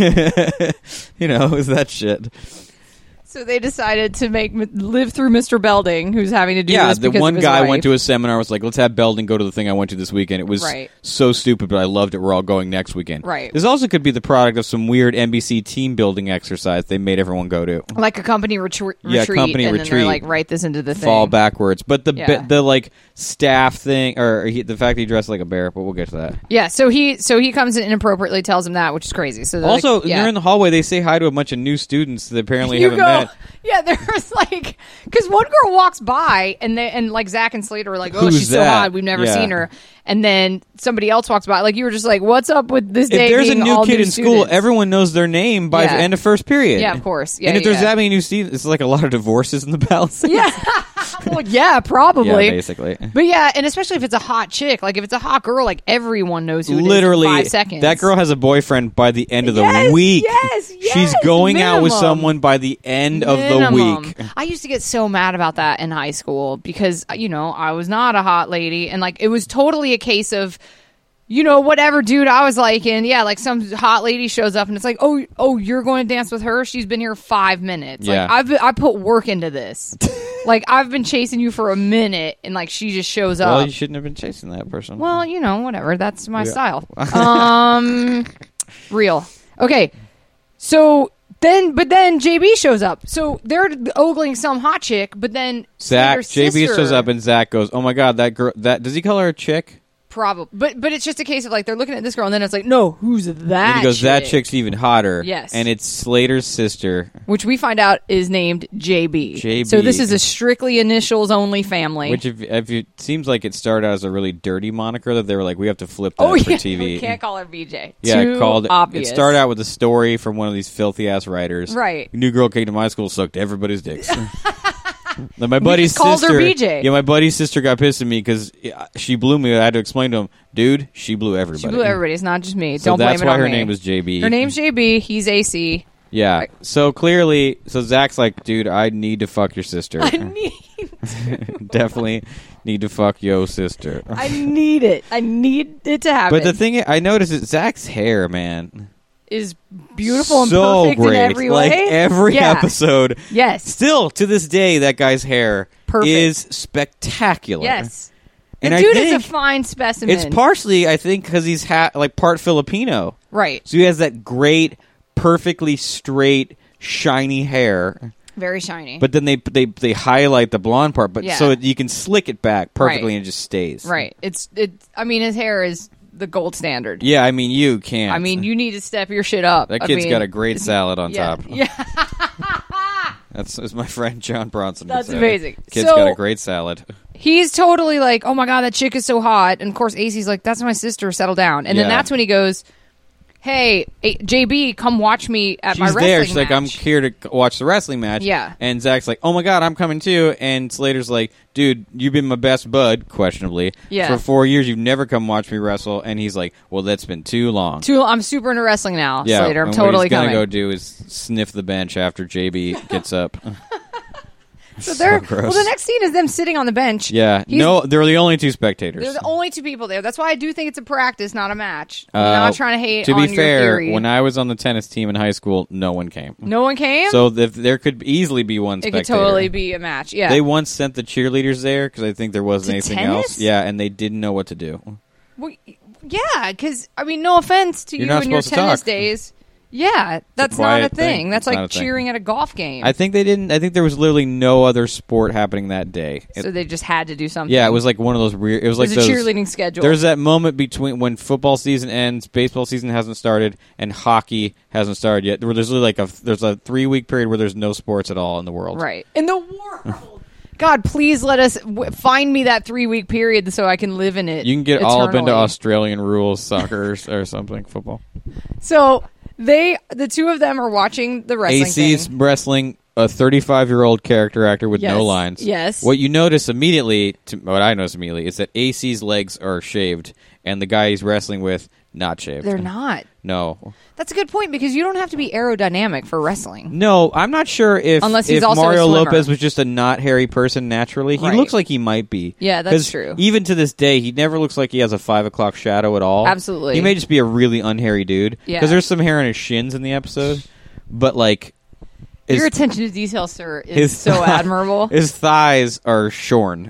It was that shit. So they decided to live through Mr. Belding, who's having to do this because the one of his guy wife. went to a seminar, was like, let's have Belding go to the thing I went to this weekend. It was so stupid, but I loved it. We're all going next weekend. Right. This also could be the product of some weird NBC team building exercise they made everyone go to. Like a company retreat. Company and retreat. Then they're like, write this into the thing. Fall backwards. But the like staff thing, or the fact that he dressed like a bear, but we'll get to that. Yeah, so he comes in and inappropriately tells him that, which is crazy. So also, they're in the hallway, they say hi to a bunch of new students that apparently haven't met. Yeah, there's like, because one girl walks by and like Zach and Slater are like, oh, Who's she's that? so hot, we've never seen her. And then somebody else walks by, like you were just like, what's up with this day? If there's a being new all kid new in students? school, everyone knows their name by the end of first period. Yeah, of course. Yeah, and if there's that many new students, it's like a lot of divorces in the Palisades. Yeah. Well, yeah, probably. Yeah, basically. But yeah, and especially if it's a hot chick, like if it's a hot girl, like everyone knows who it Literally, is in 5 seconds. That girl has a boyfriend by the end of the week. Yes, she's going out with someone by the end of the week. I used to get so mad about that in high school because, I was not a hot lady. And like, it was totally a case of, whatever dude I was liking. Yeah, like some hot lady shows up and it's like, oh, you're going to dance with her? She's been here 5 minutes. Yeah. Like, I put work into this. Like, I've been chasing you for a minute and like she just shows up. Well, you shouldn't have been chasing that person. Well, whatever. That's my style. Real. Okay. So then JB shows up. So they're ogling some hot chick, but then JB shows up and Zach goes, "Oh my god, that girl! Does he call her a chick?" Probably, but it's just a case of like they're looking at this girl and then it's like, no, who's that? And he goes, that chick's even hotter. Yes, and it's Slater's sister, which we find out is named JB. So this is a strictly initials only family. Which if it seems like it started out as a really dirty moniker that they were like, we have to flip that for TV. We can't call her BJ. Yeah, obvious. It started out with a story from one of these filthy ass writers. Right, new girl came to my school, sucked everybody's dicks. My buddy's sister called her BJ. Yeah, my buddy's sister got pissed at me because she blew me. I had to explain to him, dude, she blew everybody. She blew everybody. It's not just me. So don't blame it on me. That's why her name was JB. Her name's JB. He's AC. Yeah. So clearly, Zach's like, dude, I need to fuck your sister. I need definitely need to fuck yo sister. I need it. I need it to happen. But the thing I noticed is Zach's hair, man, is beautiful and so perfect great. in every way. Like every episode. Yes. Still to this day, that guy's hair is spectacular. Yes. And the dude is a fine specimen. It's partially, I think, because he's like part Filipino. Right. So he has that great, perfectly straight, shiny hair. Very shiny. But then they highlight the blonde part, but so you can slick it back perfectly and it just stays. Right. I mean, his hair is the gold standard. Yeah, I mean, you can't. I mean, you need to step your shit up. That kid's got a great salad on top. Yeah. That's my friend John Bronson. That's amazing. Kid's got a great salad. He's totally like, oh my god, that chick is so hot. And of course, AC's like, that's my sister. Settle down. And then that's when he goes, hey, JB, come watch me at my wrestling match. She's like, I'm here to watch the wrestling match. Yeah. And Zach's like, oh my god, I'm coming too. And Slater's like, dude, you've been my best bud, questionably. Yeah. For 4 years, you've never come watch me wrestle. And he's like, well, that's been too long. I'm super into wrestling now, yeah, Slater. I'm and totally what he's coming. Gonna go do is sniff the bench after JB gets up. So well, the next scene is them sitting on the bench. Yeah. They're the only two spectators. They're the only two people there. That's why I do think it's a practice, not a match. I'm not trying to hate on your theory. To be fair, when I was on the tennis team in high school, no one came. No one came? So there could easily be one spectator. It could totally be a match, yeah. They once sent the cheerleaders there because I think there wasn't anything tennis? else. Yeah, and they didn't know what to do. Well, yeah, because, I mean, no offense to you and your tennis days. Yeah, that's not a thing. That's like cheering at a golf game. I think they didn't. I think there was literally no other sport happening that day. So they just had to do something. Yeah, it was like one of those weird. It was like a cheerleading schedule. There's that moment between when football season ends, baseball season hasn't started, and hockey hasn't started yet. Where there's literally there's a 3-week period where there's no sports at all in the world. Right. In the world. God, please let us find me that 3-week period so I can live in it. You can get eternally. all up into Australian rules soccer or something, football. So the two of them are watching the wrestling AC's thing. wrestling a 35-year-old character actor with no lines. Yes. What you notice immediately, what I notice immediately, is that AC's legs are shaved, and the guy he's wrestling with, not shaved. They're not. No. That's a good point, because you don't have to be aerodynamic for wrestling. No, I'm not sure if also Mario a swimmer. Lopez was just a not hairy person naturally. He looks like he might be. Yeah, that's true. Even to this day, he never looks like he has a 5 o'clock shadow at all. Absolutely. He may just be a really unhairy dude. Yeah. Because there's some hair on his shins in the episode. But, like... Your attention to detail, sir, is so admirable. His thighs are shorn.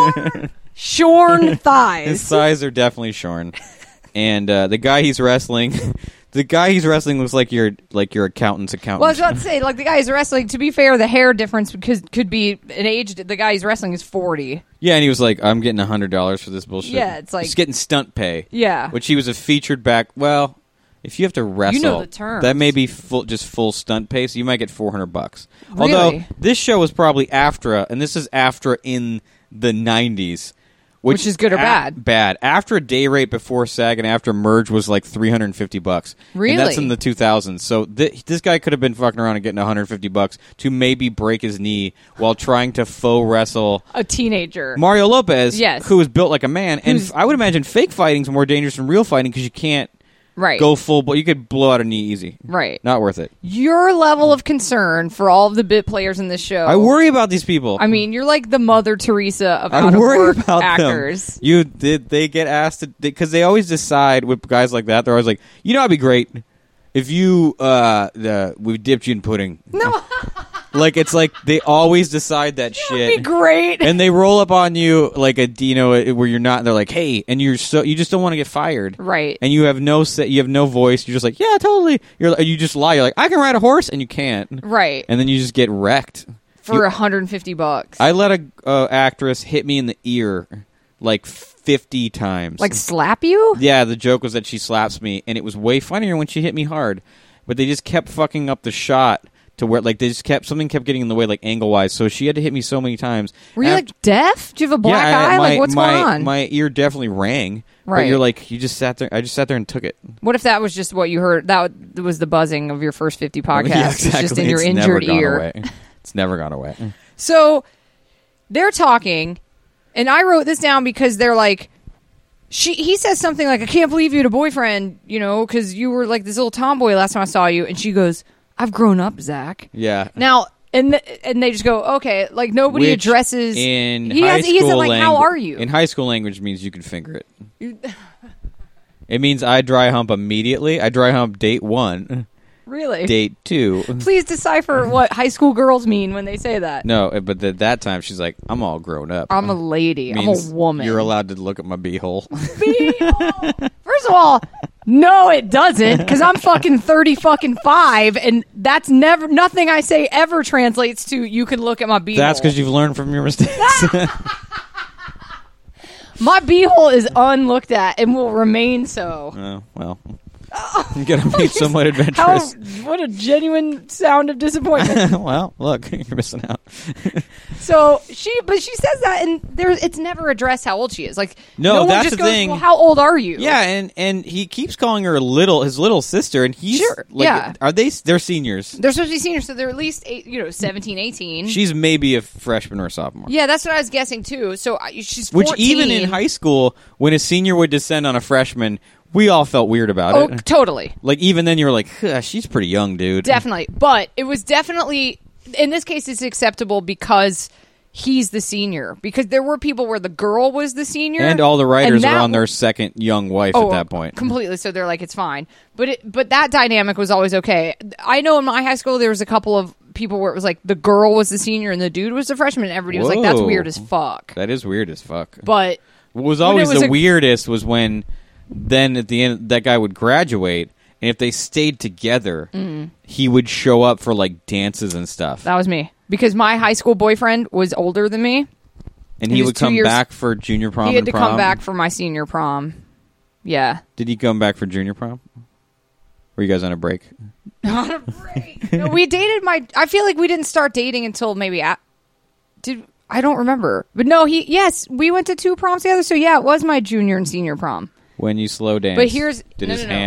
Shorn thighs. His thighs are definitely shorn. And the guy he's wrestling... The guy he's wrestling looks like your accountant's accountant. Well, I was about to say, like, the guy he's wrestling, to be fair, the hair difference could be an age. The guy he's wrestling is 40. Yeah, and he was like, I'm getting $100 for this bullshit. Yeah, it's like... He's getting stunt pay. Yeah. Which he was a featured back... Well, if you have to wrestle... You know the terms. That may be full stunt pay, so you might get $400. Really? Although, this show was probably AFTRA, and this is AFTRA in the 90s. Which is good or bad? Bad. After a day rate before SAG and after merge was like $350. Really? And that's in the 2000s. So this guy could have been fucking around and getting $150 to maybe break his knee while trying to faux wrestle a teenager. Mario Lopez, yes, who is built like a man. And I would imagine fake fighting is more dangerous than real fighting because you can't go full. But you could blow out a knee easy. Right. Not worth it. Your level of concern for all of the bit players in this show. I worry about these people. I mean, you're like the Mother Teresa of out of work about actors. They get asked to, because they always decide with guys like that. They're always like, you know, it'd be great if you we dipped you in pudding. No. Like, it's like they always decide that shit. That'd be great. And they roll up on you like where you're not, and they're like, hey, and you just don't want to get fired. Right. And you have no voice. You're just like, yeah, totally. You just lie. You're like, I can ride a horse, and you can't. Right. And then you just get wrecked. For $150. I let a actress hit me in the ear like 50 times. Like slap you? Yeah, the joke was that she slaps me, and it was way funnier when she hit me hard. But they just kept fucking up the shot. To where, like, something kept getting in the way, like, angle-wise, so she had to hit me so many times. Were you, like, deaf? Do you have a black eye? Like, what's going on? My ear definitely rang. Right. But you're like, you just sat there, I just sat there and took it. What if that was just what you heard? That was the buzzing of your first 50 podcasts. Yeah, exactly. It's just in your injured ear. It's never gone away. So, they're talking, and I wrote this down because they're like, he says something like, I can't believe you had a boyfriend, you know, because you were, like, this little tomboy last time I saw you, and she goes... I've grown up, Zach. Yeah. Now, and they just go, okay, like nobody addresses. He said, like, how are you? In high school language means you can finger it. It means I dry hump immediately. I dry hump date 1. Really? Date 2. Please decipher what high school girls mean when they say that. No, but at that time she's like, I'm all grown up. I'm a lady. I'm a woman. You're allowed to look at my beehole. Beehole. First of all, no, it doesn't, because I'm fucking 35, and that's nothing I say ever translates to you can look at my beehole. That's because you've learned from your mistakes. My beehole is unlooked at and will remain so. Oh, well. You gotta be somewhat adventurous. What a genuine sound of disappointment. Well, look, you're missing out. So she says that, and it's never addressed how old she is. Like, no one that's just the goes, thing. Well, how old are you? Yeah, and he keeps calling her his little sister, and he's sure. Like, yeah. They're seniors. They're supposed to be seniors, so they're at least 17, 18. She's maybe a freshman or a sophomore. Yeah, that's what I was guessing too. So she's 14. Which even in high school, when a senior would descend on a freshman, we all felt weird about it. Totally. Like, even then you were like, she's pretty young, dude. Definitely. But it was definitely, in this case, it's acceptable because he's the senior. Because there were people where the girl was the senior. And all the writers are on their second young wife at that point. Completely. So they're like, it's fine. But that dynamic was always okay. I know in my high school there was a couple of people where it was like the girl was the senior and the dude was the freshman, and everybody was like, that's weird as fuck. That is weird as fuck. But what was always the weirdest was when then at the end that guy would graduate, and if they stayed together, he would show up for like dances and stuff. That was me. Because my high school boyfriend was older than me. And he would come back for junior prom. He had to come back for my senior prom. Yeah. Did he come back for junior prom? Were you guys on a break? On a break. No, we dated I feel like we didn't start dating until maybe I don't remember. But no, we went to 2 proms together, so yeah, it was my junior and senior prom. When you slow dance. But here's did his hands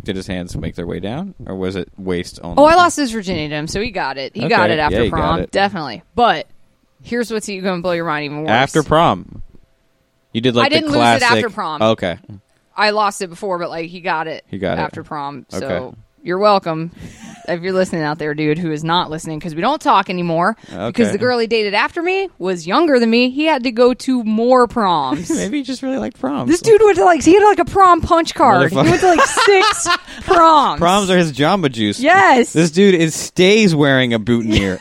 Did his hands make their way down, or was it waist only? Oh, I lost his virginity to him, so he got it. He got it after prom, definitely. But here's what's going to blow your mind even worse. After prom, you did like I didn't the classic... lose it after prom. Okay, I lost it before, but like he got it. He got after it. prom. So you're welcome. If you're listening out there, dude, who is not listening, because we don't talk anymore. Okay. Because the girl he dated after me was younger than me. He had to go to more proms. Maybe he just really liked proms. This dude went to he had like a prom punch card. He went to like 6 proms. Proms are his Jamba Juice. Yes. This dude stays wearing a boutonniere.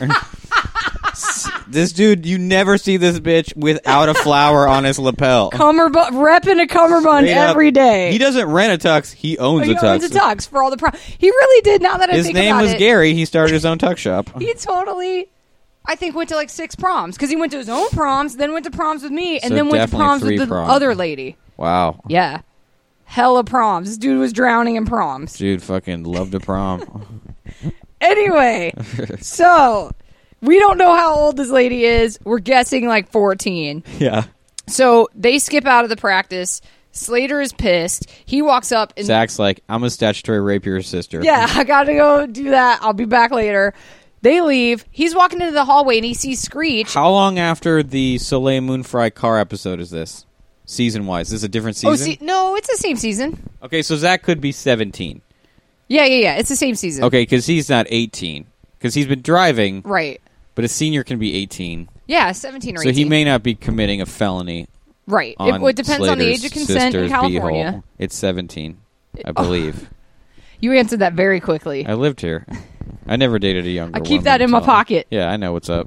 This dude, you never see this bitch without a flower on his lapel. Repping a cummerbund every day. He doesn't rent a tux. He owns a tux. He owns a tux for all the prom. He really did, now that I think about it. His name was Gary. He started his own tux shop. He totally, I think, went to like 6 proms. Because he went to his own proms, then went to proms with me, and then went to proms with the other lady. Wow. Yeah. Hella proms. This dude was drowning in proms. Dude fucking loved a prom. Anyway, so... we don't know how old this lady is. We're guessing like 14. Yeah. So they skip out of the practice. Slater is pissed. He walks up and... Zach's like, I'm a statutory rape your sister. Yeah, I gotta go do that. I'll be back later. They leave. He's walking into the hallway and he sees Screech. How long after the Soleil Moon Fry car episode is this? Season-wise. Is this a different season? No, it's the same season. Okay, so Zach could be 17. Yeah. It's the same season. Okay, because he's not 18. Because he's been driving. Right. But a senior can be 18. Yeah, 17 or 18. So he may not be committing a felony. Right. It depends on the age of consent in California. B-hole. It's 17, I believe. You answered that very quickly. I lived here. I never dated a younger woman. I keep that in my pocket. Yeah, I know what's up.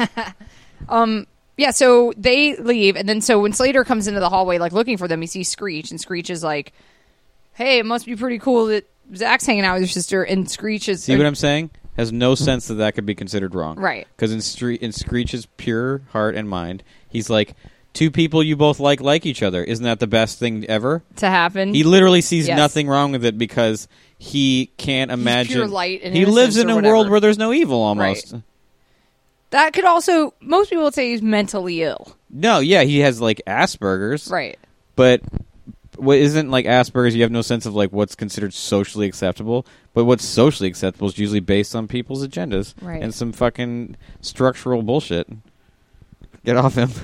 Yeah, so they leave, and then so when Slater comes into the hallway like looking for them, he sees Screech, and Screech is like, hey, it must be pretty cool that Zach's hanging out with your sister, and Screech is... See what I'm saying? Has no sense that could be considered wrong. Right. Because in Screech's pure heart and mind, he's like, 2 people you both like each other. Isn't that the best thing ever? To happen? He literally sees nothing wrong with it because he can't imagine... He's pure light and he lives in a world where there's no evil, almost. Right. That could also... most people would say he's mentally ill. No, yeah, he has, like, Asperger's. Right. But... what isn't like Asperger's, you have no sense of like what's considered socially acceptable, but what's socially acceptable is usually based on people's agendas and some fucking structural bullshit. Get off him.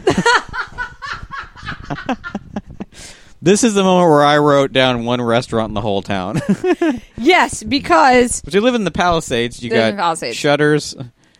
This is the moment where I wrote down one restaurant in the whole town. Yes, because... but you live in the Palisades. You got Shutters.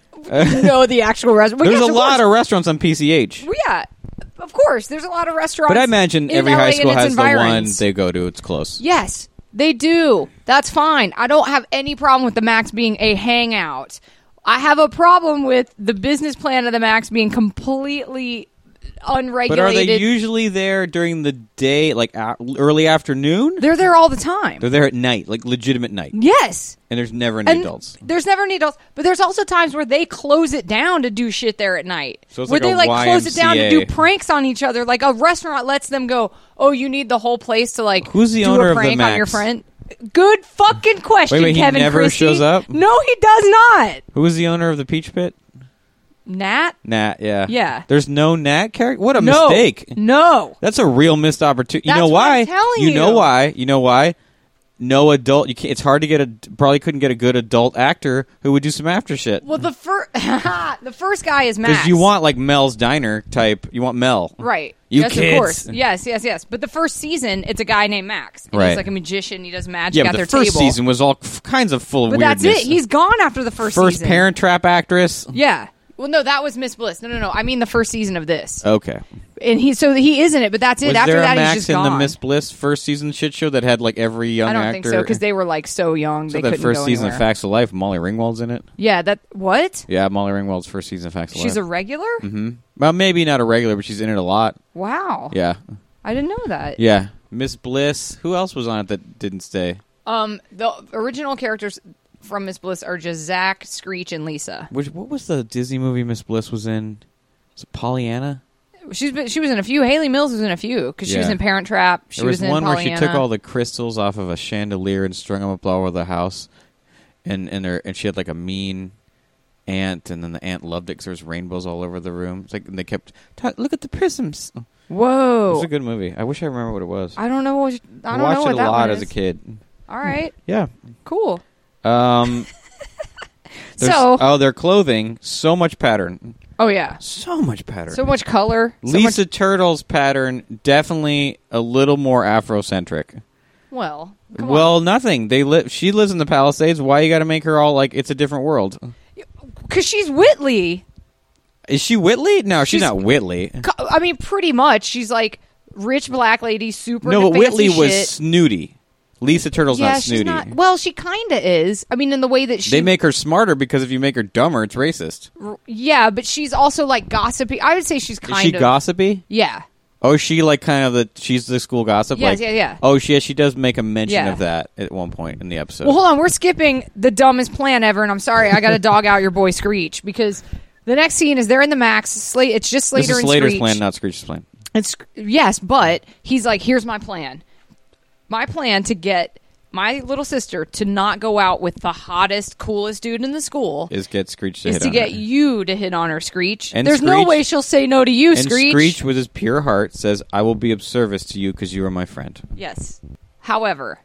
No, the actual restaurant. There's a lot of restaurants on PCH. Well, yeah. Of course, there's a lot of restaurants. But I imagine every high school has the one they go to. It's close. Yes, they do. That's fine. I don't have any problem with the Max being a hangout. I have a problem with the business plan of the Max being completely unregulated. But are they usually there during the day, like early afternoon? They're there all the time. They're there at night, like legitimate night. Yes. And there's never any adults. There's never any adults. But there's also times where they close it down to do shit there at night. So it's where like they close it down to do pranks on each other. Like a restaurant lets them go, oh, you need the whole place to who's the do owner a prank of the Max? on your friend. Good fucking question, wait, Kevin he never Christie. shows up? No, he does not. Who is the owner of the Peach Pit? Nat? Nat, yeah. Yeah. There's no Nat character? What a mistake. No. That's a real missed opportunity. You That's know why? what I'm telling you know why? You know why? No adult. It's hard to get probably couldn't get a good adult actor who would do some after shit. Well, the first guy is Max. Because you want like Mel's Diner type. You want Mel. Right. You yes, kids. Of course. Yes. But the first season, it's a guy named Max. And right. He's like a magician. He does magic at their table. Yeah, the first season was all kinds of full of weirdness. But that's it. He's gone after the first season. First Parent Trap actress. Yeah. Well, no, that was Miss Bliss. No. I mean the first season of this. Okay. And he is in it, but that's it. After that, he's just gone. Was there a Max in the Miss Bliss first season shit show that had like every young actor? I don't think so, because they were like so young. So they that couldn't first go season anywhere. of Facts of Life, Molly Ringwald's in it? Yeah, what? Yeah, Molly Ringwald's first season of Facts of Life. She's a regular? Mm-hmm. Well, maybe not a regular, but she's in it a lot. Wow. Yeah. I didn't know that. Yeah. Miss Bliss. Who else was on it that didn't stay? The original characters from Miss Bliss are just Zach, Screech, and Lisa. What was the Disney movie Miss Bliss was in? Was it Pollyanna? She was in a few. Haley Mills was in a few because she was in Parent Trap. She was in one Pollyanna. Where she took all the crystals off of a chandelier and strung them up all over the house, and she had like a mean aunt, and then the aunt loved it because there was rainbows all over the room. It's like, and they kept look at the prisms. Whoa, it was a good movie. I wish I remember what it was. I don't know. I watched it a lot as a kid. All right. Yeah. Cool. Their clothing, so much pattern. Oh, yeah. So much pattern. So much color. Lisa Turtle's pattern, definitely a little more Afrocentric. Well, nothing. She lives in the Palisades. Why you got to make her all like it's a different world? Because she's Whitley. Is she Whitley? No, she's not Whitley. I mean, pretty much. She's like rich black lady, super. No, but Whitley was shit. snooty. Lisa Turtle's not snooty. She's not, well, she kind of is. I mean, in the way that they make her smarter because if you make her dumber, it's racist. Yeah, but she's also like gossipy. I would say she's kind of. Is she gossipy? Yeah. Oh, is she like kind of she's the school gossip? Yes, like, yeah. Oh, she does make a mention of that at one point in the episode. Well, hold on. We're skipping the dumbest plan ever, and I'm sorry. I got to dog out your boy Screech because the next scene is they're in the Max. It's just Slater and Screech. This is Slater's plan, not Screech's plan. Yes, but he's like, here's my plan. My plan to get my little sister to not go out with the hottest, coolest dude in the school is get Screech to is hit to on get her. you to hit on her, Screech. And There's no way she'll say no to you, Screech. And Screech, with his pure heart, says, I will be of service to you because you are my friend. Yes. However,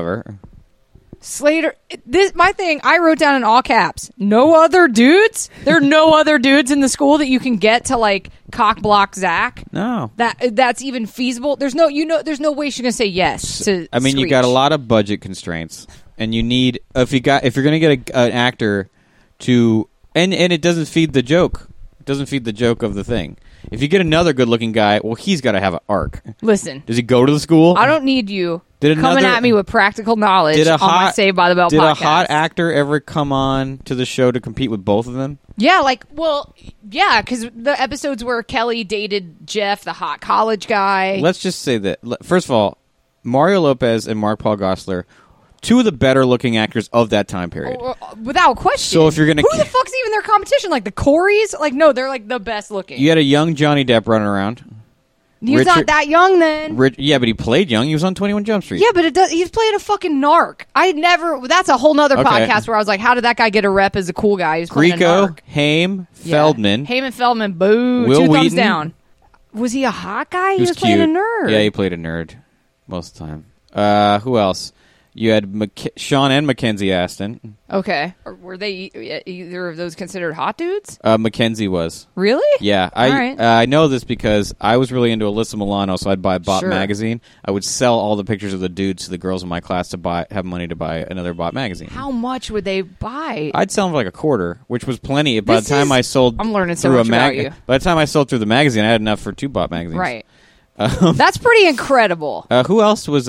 Slater, my thing, I wrote down in all caps, no other dudes? There are no other dudes in the school that you can get to, like, cock block Zach? No. That's even feasible? There's no way she's going to say yes to I mean, Screech. you got a lot of budget constraints, and you need, if you're going to get an actor to, and it doesn't feed the joke. It doesn't feed the joke of the thing. If you get another good-looking guy, well, he's got to have an arc. Listen. Does he go to the school? I don't need you coming at me with practical knowledge on my Saved by the Bell podcast. Did a hot actor ever come on to the show to compete with both of them? Yeah, because the episodes where Kelly dated Jeff, the hot college guy. Let's just say that, first of all, Mario Lopez and Mark Paul Gosselaar, two of the better-looking actors of that time period. Without question. So if you're gonna, who the fuck's even their competition? Like the Coreys? Like, no, they're like the best looking. You had a young Johnny Depp running around. He's not that young then. Yeah, but he played young. He was on 21 Jump Street. Yeah, but he's playing a fucking narc. That's a whole nother podcast where I was like, how did that guy get a rep as a cool guy? He's playing a narc. Haim, Feldman. Haim and Feldman, boo. Will 2 thumbs Wheaton. down. Was he a hot guy? He was cute. playing a nerd. Yeah, he played a nerd most of the time. Who else? You had Sean and Mackenzie Astin. Okay. Were they either of those considered hot dudes? Mackenzie was. Really? Yeah. I know this because I was really into Alyssa Milano, so I'd buy Bot magazine. I would sell all the pictures of the dudes to the girls in my class to have money to buy another Bot magazine. How much would they buy? I'd sell them for like $0.25, which was plenty. By the time I sold, I'm learning so much about you. By the time I sold through the magazine, I had enough for 2 Bot magazines. Right. That's pretty incredible. Who else was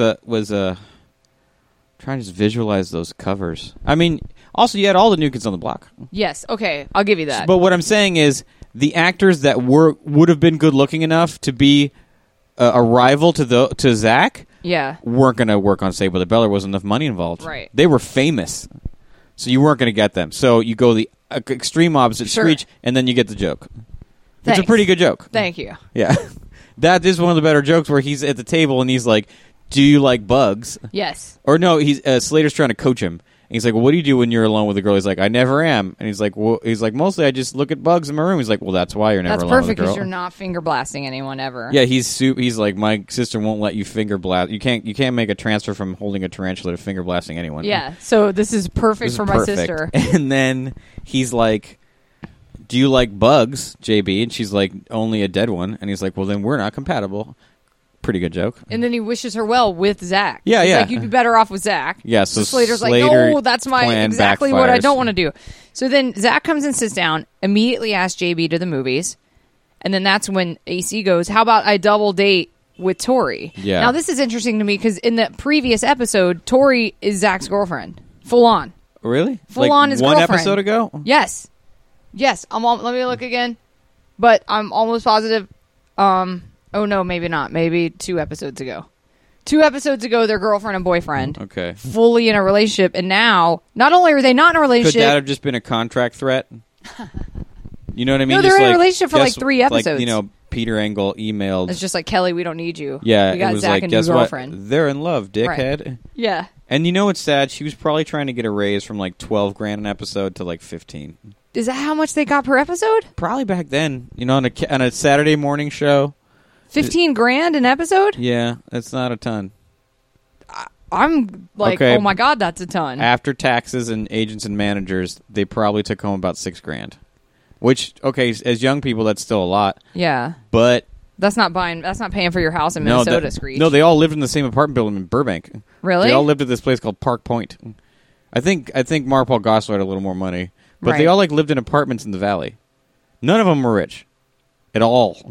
trying to just visualize those covers. I mean, also you had all the New Kids on the Block. Yes, okay, I'll give you that. But what I'm saying is the actors that would have been good looking enough to be a rival to Zach, weren't going to work on Saved by the Bell. There wasn't enough money involved. Right. They were famous, so you weren't going to get them. So you go the extreme opposite, Screech, and then you get the joke. It's a pretty good joke. Thank you. Yeah, that is one of the better jokes where he's at the table and he's like, do you like bugs? Yes. Or no, Slater's trying to coach him. And he's like, well, what do you do when you're alone with a girl? He's like, I never am. And he's like, mostly I just look at bugs in my room. He's like, well, that's why you're never alone with a girl. That's perfect because you're not finger blasting anyone ever. Yeah, he's like, my sister won't let you finger blast. You can't make a transfer from holding a tarantula to finger blasting anyone. Yeah, so this is perfect for my sister. And then he's like, do you like bugs, JB? And she's like, only a dead one. And he's like, well, then we're not compatible. Pretty good joke. And then he wishes her well with Zach. Yeah, He's yeah. like, you'd be better off with Zach. Yeah, so Slater's like, no, that's exactly what I don't want to do. So then Zach comes and sits down, immediately asks JB to the movies, and then that's when AC goes, how about I double date with Tori? Yeah. Now, this is interesting to me because in the previous episode, Tori is Zach's girlfriend. Full on. Really? Full on his girlfriend. One episode ago? Yes. Let me look again. But I'm almost positive. Oh, no, maybe not. Maybe 2 episodes ago. 2 episodes ago, they're girlfriend and boyfriend. Okay. Fully in a relationship. And now, not only are they not in a relationship... Could that have just been a contract threat? You know what I mean? No, they're in a relationship for like 3 episodes. Like, Peter Engel emailed... It's just like, Kelly, we don't need you. Yeah, we got it was Zach like, and guess new girlfriend. what? They're in love, dickhead. Right. Yeah. And you know what's sad? She was probably trying to get a raise from like $12,000 an episode to like 15. Is that how much they got per episode? Probably back then. On a Saturday morning show... $15,000 an episode? Yeah, that's not a ton. I'm like, oh my God, that's a ton. After taxes and agents and managers, they probably took home about $6,000. Which, okay, as young people, that's still a lot. Yeah. But that's not paying for your house in Minnesota, Screech. No, they all lived in the same apartment building in Burbank. Really? They all lived at this place called Park Point. I think Mark Paul Gosselaar had a little more money. But they all like lived in apartments in the valley. None of them were rich. At all.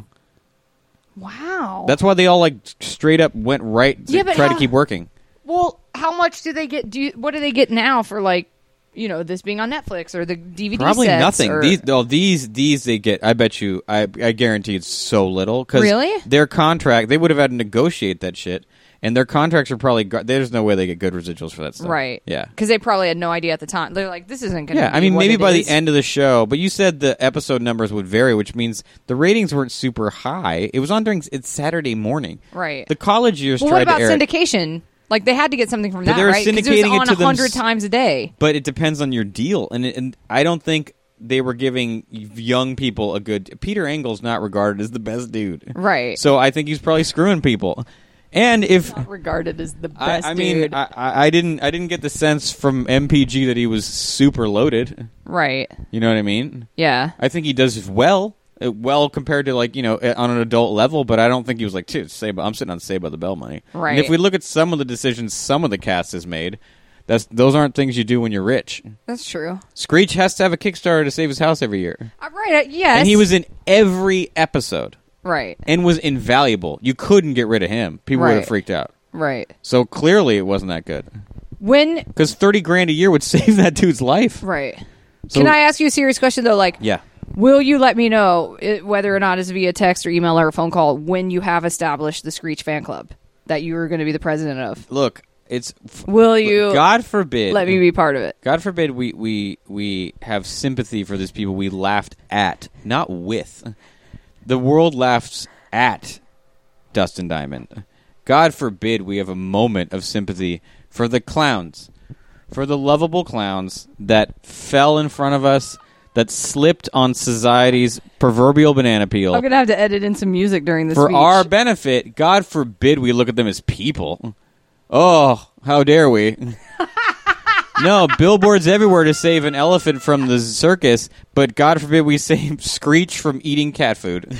Wow. That's why they all like straight up went right to try to keep working. Well, how much do they get? What do they get now for like, this being on Netflix or the DVD Probably sets? Nothing. These they get. I bet you. I guarantee it's so little. Really? Their contract, they would have had to negotiate that shit, and their contracts are probably. There's no way they get good residuals for that stuff. Right. Yeah. Because they probably had no idea at the time. They're like, this isn't going to. Yeah. I mean, maybe by the end of the show, but you said the episode numbers would vary, which means the ratings weren't super high. It was on it's Saturday morning. Right. The college years. Well, tried what about to air syndication? Like, they had to get something from that, right? Because it was on 100 times a day. But it depends on your deal. And I don't think they were giving young people a good... Peter Engel's not regarded as the best dude. Right. So I think he's probably screwing people. And if... Not regarded as the best I mean, dude. I didn't get the sense from MPG that he was super loaded. Right. You know what I mean? Yeah. I think he does well compared to like, on an adult level, but I don't think he was like, I'm sitting on Saved by the Bell money. Right. And if we look at some of the decisions some of the cast has made, those aren't things you do when you're rich. That's true. Screech has to have a Kickstarter to save his house every year. Right, yes. And he was in every episode. Right. And was invaluable. You couldn't get rid of him. People would have freaked out. Right. So clearly it wasn't that good. Because $30,000 a year would save that dude's life. Right. So, can I ask you a serious question, though? Like, yeah. Will you let me know whether or not it's via text or email or phone call when you have established the Screech fan club that you are going to be the president of? Look, will you? God forbid. Let me be part of it. God forbid we have sympathy for these people we laughed at, not with. The world laughs at Dustin Diamond. God forbid we have a moment of sympathy for the clowns, for the lovable clowns that fell in front of us, that slipped on society's proverbial banana peel. I'm going to have to edit in some music during this for speech. our benefit. God forbid we look at them as people. Oh, how dare we? No, billboards everywhere to save an elephant from the circus, but God forbid we save Screech from eating cat food.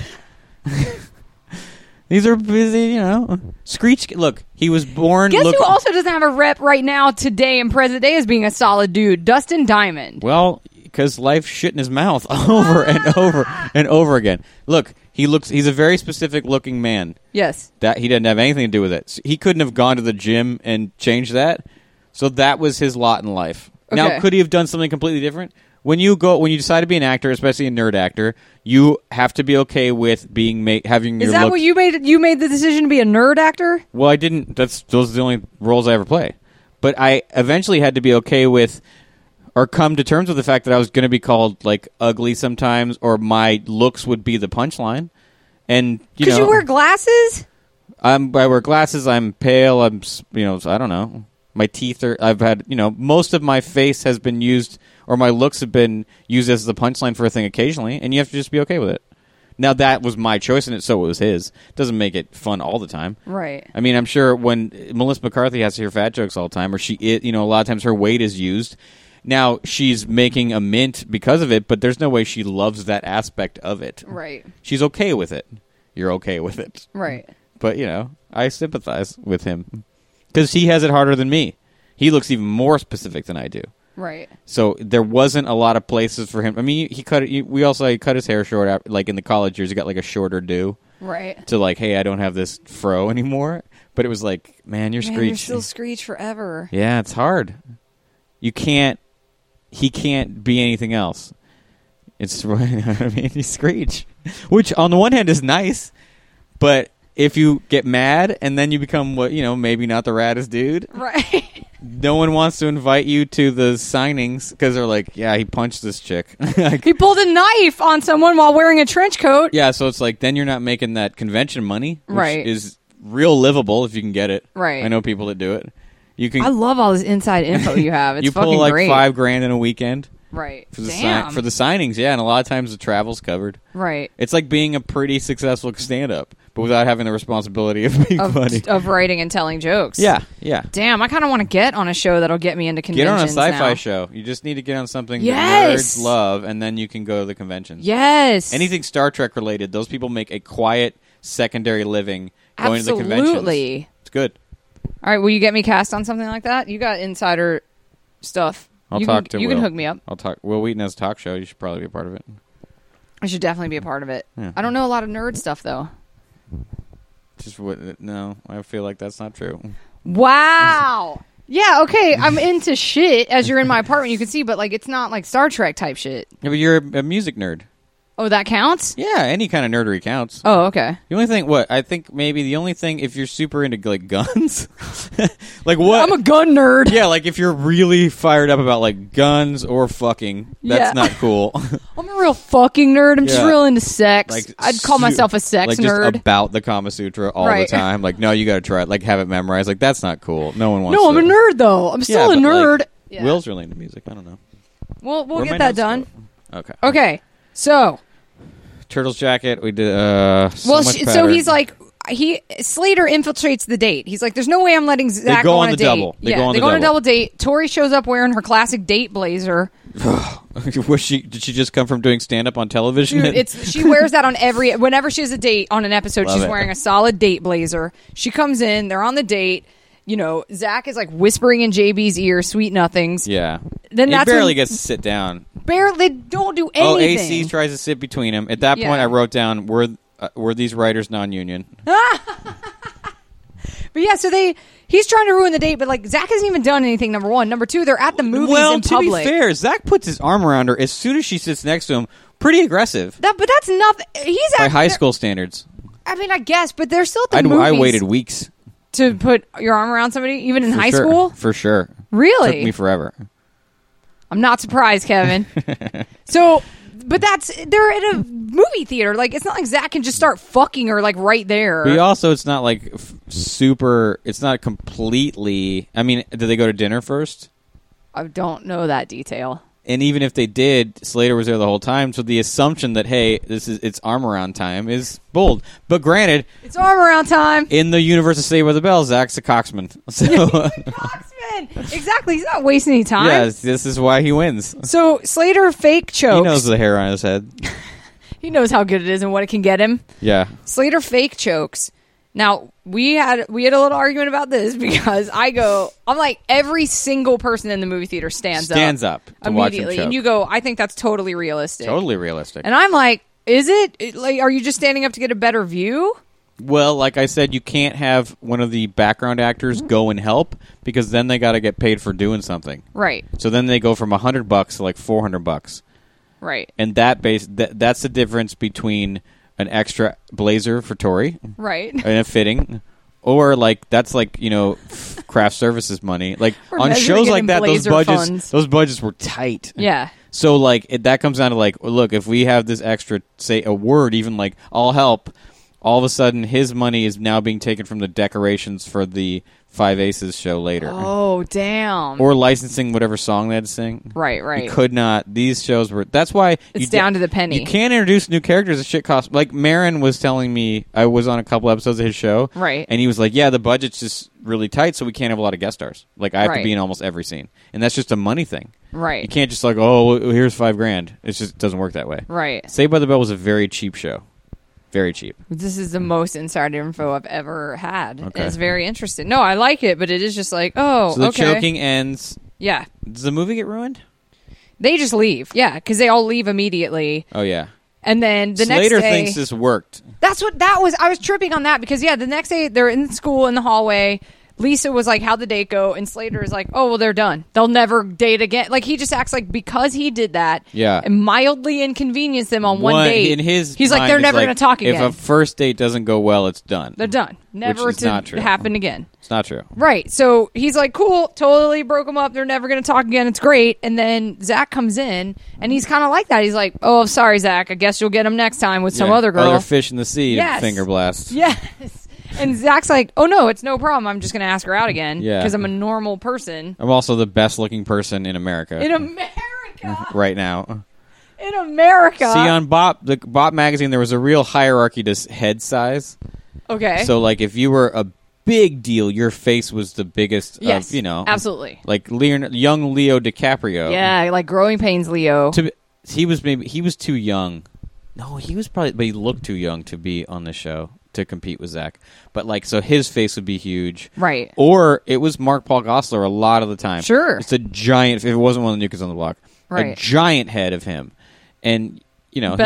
These are busy, Screech, look, he was born... Guess who also doesn't have a rep right now today in present day as being a solid dude? Dustin Diamond. Well, because life shit in his mouth over and over and over again. Look, he's a very specific looking man. Yes. That he didn't have anything to do with it. So he couldn't have gone to the gym and changed that. So that was his lot in life. Okay. Now, could he have done something completely different? When you decide to be an actor, especially a nerd actor, you have to be okay with having your. Is that what you made? You made the decision to be a nerd actor? Well, I didn't. Those are the only roles I ever play. But I eventually had to be okay with, or come to terms with the fact that I was going to be called like ugly sometimes, or my looks would be the punchline. And because you wear glasses. I wear glasses. I'm pale. I don't know. My teeth are. I've had. Most of my face has been used. Or my looks have been used as the punchline for a thing occasionally, and you have to just be okay with it. Now, that was my choice, and so it was his. It doesn't make it fun all the time. Right. I mean, I'm sure when Melissa McCarthy has to hear fat jokes all the time, or a lot of times her weight is used. Now, she's making a mint because of it, but there's no way she loves that aspect of it. Right. She's okay with it. You're okay with it. Right. But, I sympathize with him. Because he has it harder than me. He looks even more specific than I do. Right. So there wasn't a lot of places for him. I mean, he cut his hair short, like in the college years. He got like a shorter do. Right. To like, hey, I don't have this fro anymore. But it was like, man, you're Screech. You're still Screech forever. Yeah, it's hard. He can't be anything else. It's, he's Screech. Which on the one hand is nice, but if you get mad and then you become maybe not the raddest dude. Right. No one wants to invite you to the signings because they're like, yeah, he punched this chick. He pulled a knife on someone while wearing a trench coat. Yeah, so it's like, then you're not making that convention money, which right. is real livable if you can get it. Right. I know people that do it. I love all this inside info you have. It's you fucking pull like great. $5,000 in a weekend. Right. For the signings, yeah, and a lot of times the travel's covered. Right. It's like being a pretty successful stand-up, but without having the responsibility of being funny. Of writing and telling jokes. Yeah, yeah. Damn, I kind of want to get on a show that'll get me into conventions. Get on a sci-fi now. show. You just need to get on something that nerds love, and then you can go to the conventions. Yes. Anything Star Trek related, those people make a quiet secondary living going to the conventions. Absolutely. It's good. All right, will you get me cast on something like that? You got insider stuff. You can hook me up. I'll talk. Will Wheaton has a talk show. You should probably be a part of it. I should definitely be a part of it. Yeah. I don't know a lot of nerd stuff, though. No, I feel like that's not true. Wow. Yeah, okay, I'm into shit, as you're in my apartment, you can see, but, like, it's not, like, Star Trek type shit. Yeah, but you're a music nerd. Oh, that counts? Yeah, any kind of nerdery counts. Oh, okay. The only thing, I think maybe the only thing, if you're super into, like, guns, like what? I'm a gun nerd. Yeah, like if you're really fired up about, like, guns or fucking, that's not cool. I'm a real fucking nerd. I'm just real into sex. Like, I'd call myself a sex nerd. Just about the Kama Sutra all the time. Like, no, you gotta try it. Like, have it memorized. Like, that's not cool. No one wants to. No, I'm a nerd, though. I'm still a nerd. Like, Will's really into music. I don't know. We'll get that done. Okay, so... Turtles jacket. We did. So he's like, Slater infiltrates the date. He's like, there's no way I'm letting Zach go on a date. They go on a double date. Tori shows up wearing her classic date blazer. Did she just come from doing stand up on television? Dude, she wears that on whenever she has a date on an episode. She's wearing a solid date blazer. She comes in. They're on the date. You know, Zach is like whispering in JB's ear, sweet nothings. Yeah. Then he barely gets to sit down. Barely, they don't do anything. AC tries to sit between him. At that point, I wrote down, were these writers non-union? But yeah, so he's trying to ruin the date, but like Zach hasn't even done anything, number one. Number two, they're at the movies in public. Well, to be fair, Zach puts his arm around her as soon as she sits next to him. Pretty aggressive. But that's nothing. He's by high school standards. I mean, I guess, but they're still at the movies. I waited weeks to put your arm around somebody, even in high school? For sure. Really? It took me forever. I'm not surprised, Kevin. But they're at a movie theater. Like, it's not like Zach can just start fucking her, like, right there. But also, it's not, like, it's not completely... I mean, did they go to dinner first? I don't know that detail. And even if they did, Slater was there the whole time. So the assumption that, hey, it's arm around time is bold. But granted, it's arm around time. In the universe of Saved by the Bell, Zach's a cocksman. So cocksman. Exactly. He's not wasting any time. Yeah, this is why he wins. So Slater fake chokes. He knows the hair on his head. He knows how good it is and what it can get him. Yeah. Slater fake chokes. Now, we had a little argument about this because I'm like, every single person in the movie theater stands up to watch him choke. And you go, I think that's totally realistic. Totally realistic. And I'm like, is it? Like, are you just standing up to get a better view? Well, like I said, you can't have one of the background actors go and help because then they got to get paid for doing something. Right. So then they go from $100 to like $400. Right. And that's the difference between an extra blazer for Tori, right, and a fitting, or like that's like, you know, craft services money. Like on shows like that, those budgets were tight. Yeah. So like that comes down to like, look, if we have this extra, say a word, even like I'll help. All of a sudden, his money is now being taken from the decorations for the Five Aces show later. Oh, damn. Or licensing whatever song they had to sing. Right. You could not. These shows were... That's why... It's down to the penny. You can't introduce new characters at shit cost. Like, Marin was telling me... I was on a couple episodes of his show. Right. And he was like, yeah, the budget's just really tight, so we can't have a lot of guest stars. Like, I have to be in almost every scene. And that's just a money thing. Right. You can't just like, oh, here's $5,000. It doesn't work that way. Right. Saved by the Bell was a very cheap show. Very cheap. This is the most insider info I've ever had. Okay. It's very interesting. No, I like it, but it is just like, so the choking ends. Yeah. Does the movie get ruined? They just leave. Yeah, because they all leave immediately. Oh, yeah. And then the Slater next day... thinks this worked. That's what that was. I was tripping on that because, the next day they're in school in the hallway. Lisa was like, how'd the date go? And Slater is like, oh, well, they're done. They'll never date again. Like, he just acts like because he did that and mildly inconvenienced them on one date. In he's like, they're never going to talk again. If a first date doesn't go well, it's done. They're done. Never to happen again. It's not true. Right. So he's like, cool, totally broke them up. They're never going to talk again. It's great. And then Zach comes in, and he's kind of like that. He's like, oh, sorry, Zach. I guess you'll get him next time with some other girl. Other fish in the sea. Yes. Finger blast. Yes. And Zach's like, oh, no, it's no problem. I'm just going to ask her out again because I'm a normal person. I'm also the best-looking person in America. In America? right now. In America. See, on the Bop magazine, there was a real hierarchy to head size. Okay. So, like, if you were a big deal, your face was the biggest. Yes, of, you know, absolutely. Like young Leo DiCaprio. Yeah, like Growing Pains Leo. He was too young. No, he was probably, but he looked too young to be on the show to compete with Zach. But like, so his face would be huge, right? Or it was Mark Paul Gosselaar a lot of the time. Sure, it's a giant. If it wasn't one of the new kids on the block, right? A giant head of him, and you know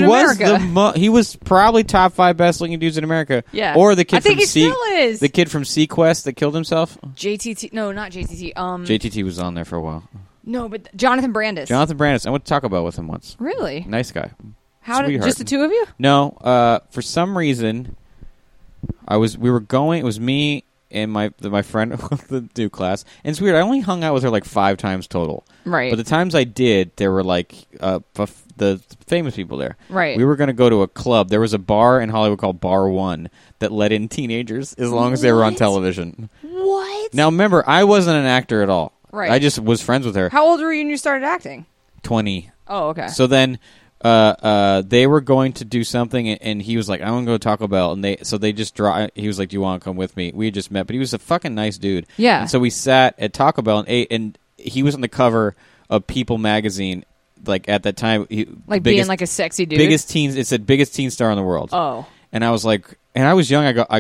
he was probably top 5 best looking dudes in America. Yeah, or the kid. I think he still is the kid from Sequest that killed himself. JTT, no, not JTT. JTT was on there for a while. No, but Jonathan Brandis. I went to Taco Bell with him once. Really? Nice guy. How did just the two of you? No, for some reason, we were going. It was me and my friend of the new class, and it's weird. I only hung out with her like 5 times total. Right. But the times I did, there were like the famous people there. Right. We were going to go to a club. There was a bar in Hollywood called Bar One that let in teenagers as long as they were on television. What? Now remember, I wasn't an actor at all. Right. I just was friends with her. How old were you when you started acting? 20. Oh, okay. So then they were going to do something, and he was like, I want to go to Taco Bell. And they just he was like, do you want to come with me? We had just met, but he was a fucking nice dude. Yeah. And so we sat at Taco Bell and ate, and he was on the cover of People magazine, like at that time. Being like a sexy dude? It said biggest teen star in the world. Oh. And I was like, and I was young, I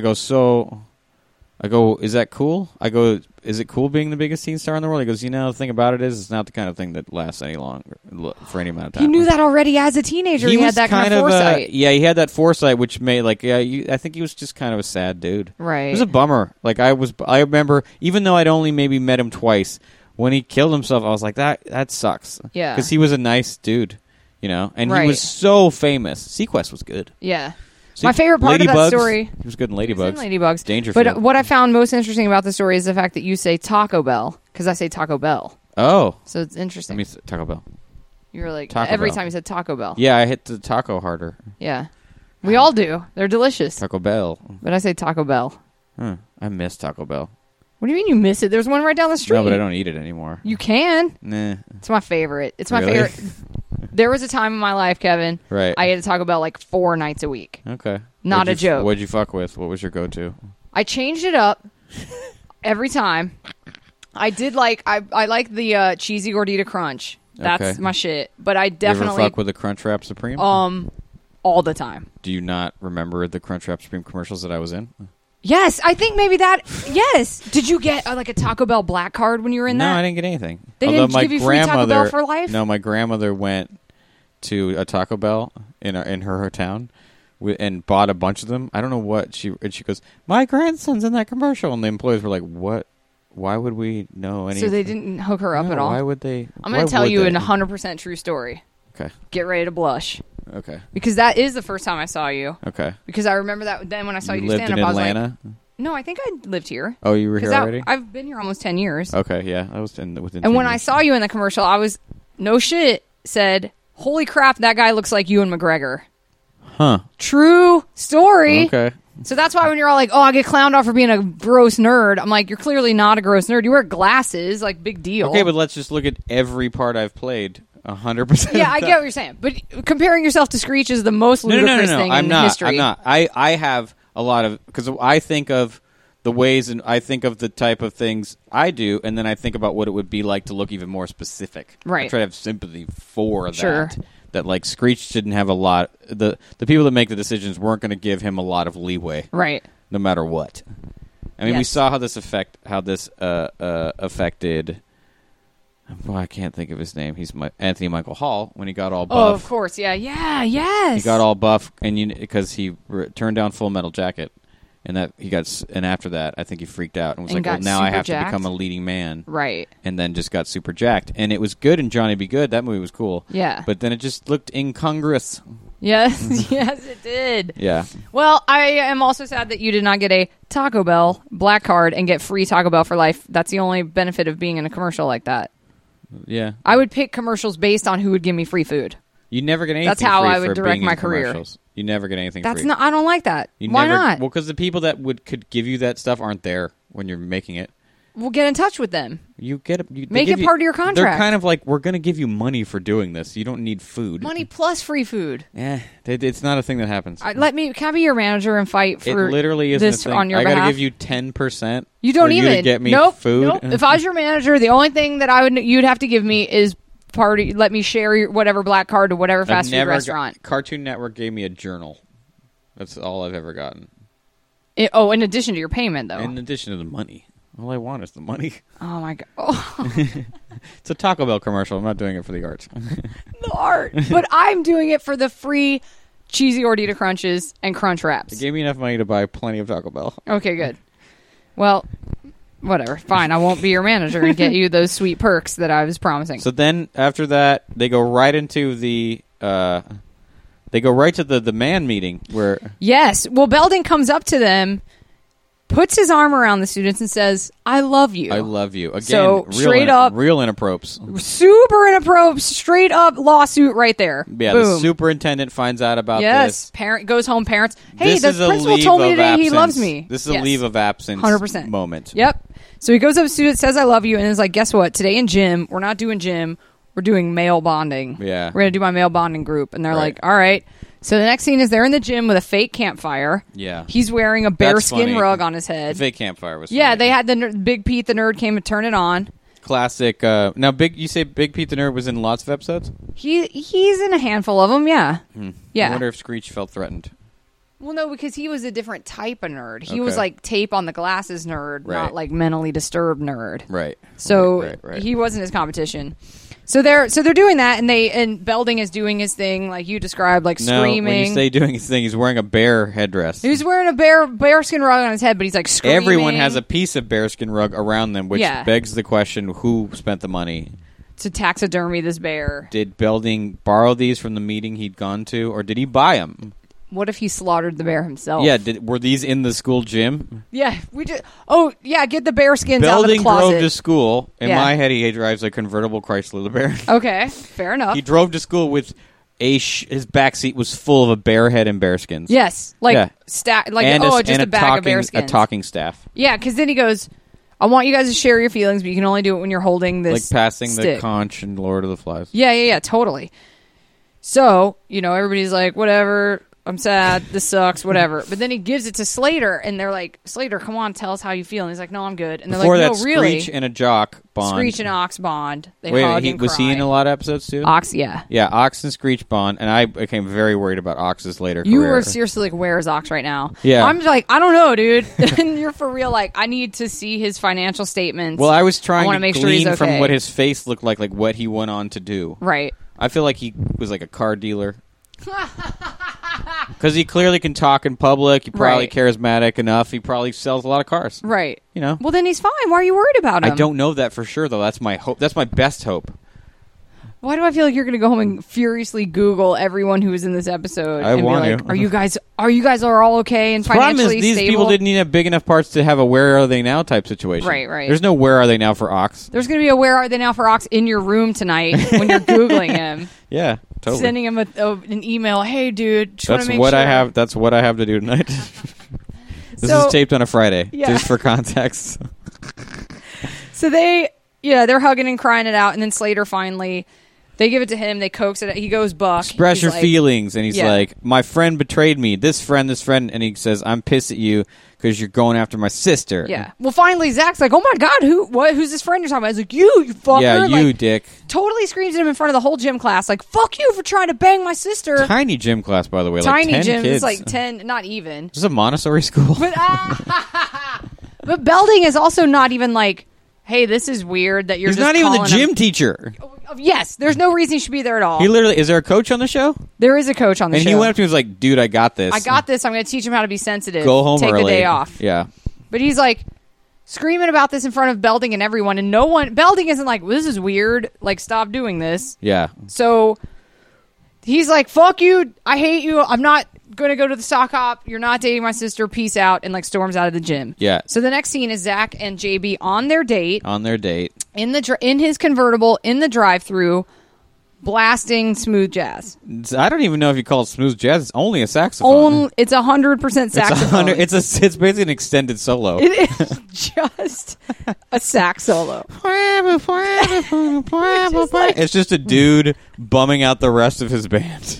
go, is that cool? I go, is it cool being the biggest teen star in the world? He goes, the thing about it is it's not the kind of thing that lasts any longer for any amount of time. He knew that already as a teenager. He had that kind of foresight. He had that foresight, which made I think he was just kind of a sad dude. Right. It was a bummer. Like I remember, even though I'd only maybe met him twice, when he killed himself, I was like, that sucks. Yeah. Because he was a nice dude, and right. he was so famous. Sequest was good. Yeah. My favorite part of that story... He was good in Ladybugs. Dangerfield. But what I found most interesting about the story is the fact that you say Taco Bell, because I say Taco Bell. Oh. So it's interesting. Let me say Taco Bell. You were like, Taco every Bell. time you said Taco Bell. Yeah, I hit the taco harder. Yeah. We all do. They're delicious. Taco Bell. But I say Taco Bell. I miss Taco Bell. What do you mean you miss it? There's one right down the street. No, but I don't eat it anymore. You can. Nah. It's my favorite. It's my Really? favorite. There was a time in my life, Kevin. Right. I ate a Taco Bell like 4 nights a week. Okay. Not a joke. What'd you fuck with? What was your go-to? I changed it up every time. I did like I like the cheesy gordita crunch. That's my shit. But I definitely you ever fuck with the Crunchwrap Supreme? All the time. Do you not remember the Crunchwrap Supreme commercials that I was in? Yes, I think maybe that. Yes. Did you get like a Taco Bell black card when you were in that? No, I didn't get anything. They didn't give you free Taco Bell for life? No, my grandmother went to a Taco Bell in her town and bought a bunch of them. I don't know what she goes, my grandson's in that commercial, and the employees were like, what? Why would we know anything? So they didn't hook her up at all? Why would they? I'm going to tell you a 100% true story. Okay. Get ready to blush. Okay. Because that is the first time I saw you. Okay. Because I remember that then when I saw you do lived stand-up, in I was Atlanta? like, no, I think I lived here. Oh, you were here already? I've been here almost 10 years. Okay, yeah. I was within And when 10 I years. saw you in the commercial, I was, no shit, said, holy crap, that guy looks like Ewan McGregor. Huh. True story. Okay. So that's why when you're all like, oh, I get clowned off for being a gross nerd, I'm like, you're clearly not a gross nerd. You wear glasses, like, big deal. Okay, but let's just look at every part I've played. 100%. Yeah, I get what you're saying. But comparing yourself to Screech is the most ludicrous thing in history. I'm not. I have a lot of... Because I think of the ways and I think of the type of things I do, and then I think about what it would be like to look even more specific. Right. I try to have sympathy for Sure. that. That, like, Screech didn't have a lot... The people that make the decisions weren't going to give him a lot of leeway. Right. No matter what. I mean, we saw how this affected... Well, I can't think of his name. He's Anthony Michael Hall when he got all buff. Oh, of course. Yeah. Yes. He got all buff, and because he turned down Full Metal Jacket, and after that, I think he freaked out and was like, "Well, now I have to become a leading man." Right. And then just got super jacked, and it was good in Johnny Be Good. That movie was cool. Yeah. But then it just looked incongruous. Yes. Yes, it did. Yeah. Well, I am also sad that you did not get a Taco Bell black card and get free Taco Bell for life. That's the only benefit of being in a commercial like that. Yeah. I would pick commercials based on who would give me free food. You never get anything. That's how free I would for direct being my in career. commercials. You never get anything That's free. not. I don't like that. Why not? Well, because the people that could give you that stuff aren't there when you're making it. Well, get in touch with them. You get make it part of your contract. They're kind of like, we're going to give you money for doing this. You don't need food. Money plus free food. It's not a thing that happens. Can I be your manager and fight for it literally isn't this a thing. on your I behalf? got to give you 10%. You don't even to get me food. Nope. If I was your manager, the only thing that you'd have to give me is let me share whatever black card to whatever fast food restaurant. Cartoon Network gave me a journal. That's all I've ever gotten. In addition to your payment, though. In addition to the money. All I want is the money. Oh, my God. Oh. It's a Taco Bell commercial. I'm not doing it for the art. The art. But I'm doing it for the free cheesy Gordita Crunches and Crunch Wraps. They gave me enough money to buy plenty of Taco Bell. Okay, good. Well, whatever. Fine. I won't be your manager and get you those sweet perks that I was promising. So then, after that, they go right into the... They go right to the man meeting where... Yes. Well, Belding comes up to them, puts his arm around the students and says, I love you. I love you. Again, so, straight up... Real inappropriate. Super inappropriate. Straight up lawsuit right there. Yeah, Boom. The superintendent finds out about this. Yes. Parent goes home, parents... Hey, this the principal told me today he loves me. This is a leave of absence 100%. moment. Yep. So he goes up to the student, says I love you, and is like, guess what? Today in gym, we're not doing gym. We're doing male bonding. Yeah. We're going to do my male bonding group. And they're like, all right. So the next scene is they're in the gym with a fake campfire. Yeah. He's wearing a bearskin rug on his head. The fake campfire was Yeah, funny. They had the Big Pete the Nerd came to turn it on. Classic. Now, you say Big Pete the Nerd was in lots of episodes? He's in a handful of them, yeah. Yeah. I wonder if Screech felt threatened. Well, no, because he was a different type of nerd. He was like tape on the glasses nerd, not like mentally disturbed nerd. Right. So he wasn't his competition. So they're doing that, and Belding is doing his thing, like you described, like screaming. When you say doing his thing, he's wearing a bear headdress. He's wearing a bearskin rug on his head, but he's like screaming. Everyone has a piece of bearskin rug around them, which begs the question: who spent the money to taxidermy this bear? Did Belding borrow these from the meeting he'd gone to, or did he buy them? What if he slaughtered the bear himself? Yeah, were these in the school gym? Yeah, we just. Oh, yeah, get the bear skins out of the closet. Belding drove to school. In my head, he drives a convertible Chrysler LeBaron. Okay, fair enough. He drove to school with his back seat was full of a bear head and bear skins. Yes, just a bag of bear skins. A talking staff. Yeah, because then he goes, I want you guys to share your feelings, but you can only do it when you're holding this like passing stick. The conch and Lord of the Flies. Yeah, totally. So, everybody's like, whatever. I'm sad. This sucks. Whatever. But then he gives it to Slater, and they're like, Slater, come on, tell us how you feel. And he's like, no, I'm good. And they're Before like, that, no, really. Screech and a Jock bond. Screech and Ox bond. They hug and was cry. he in a lot of episodes too? Ox, yeah. Yeah, Ox and Screech bond, and I became very worried about Ox's later career. You were seriously like, where is Ox right now? Yeah. I'm like, I don't know, dude. And you're for real, like, I need to see his financial statements. Well, I was trying to make glean sure he's okay. from what his face looked like what he went on to do. Right. I feel like he was like a car dealer. Because he clearly can talk in public. He probably charismatic enough. He probably sells a lot of cars. Right. Well, then he's fine. Why are you worried about him? I don't know that for sure, though. That's my hope. That's my best hope. Why do I feel like you're going to go home and furiously Google everyone who was in this episode? I want be like, to. Are you guys all okay and financially problem is these stable? people didn't even have big enough parts to have a where are they now type situation. Right. There's no where are they now for Ox. There's going to be a where are they now for Ox in your room tonight when you're Googling him. Yeah, totally. Sending him an email. Hey, dude, that's what I have. That's what I have to do tonight. This is taped on a Friday, just for context. So they're hugging and crying it out, and then Slater finally. They give it to him. They coax it. He goes buck. Express your feelings. And he's like, my friend betrayed me. This friend. And he says, I'm pissed at you because you're going after my sister. Yeah. Well, finally, Zach's like, oh, my God, who's this friend you're talking about? He's like, you fucker. Yeah, you like, dick. Totally screams at him in front of the whole gym class. Like, fuck you for trying to bang my sister. Tiny gym class, by the way. Tiny like 10 gym. kids. It's like 10, not even. Just a Montessori school. But Belding is also not even like, hey, this is weird that you're He's just not even the gym him. Teacher. Yes, there's no reason he should be there at all. He literally, is there a coach on the show? There is a coach on the show. And he went up to him and was like, dude, I got this. I got this. I'm going to teach him how to be sensitive. Go home Take early. the day off. Yeah. But he's like screaming about this in front of Belding and everyone. And Belding isn't like, well, this is weird. Like, stop doing this. Yeah. So he's like, fuck you. I hate you. I'm not going to go to the sock hop. You're not dating my sister. Peace out. And like storms out of the gym. Yeah. So the next scene is Zach and JB on their date. On their date. In his convertible in the drive-thru. blasting smooth jazz. I don't even know if you call it smooth jazz. It's only a saxophone. It's 100% saxophone. It's basically an extended solo. It is just a sax solo. It's just a dude bumming out the rest of his band.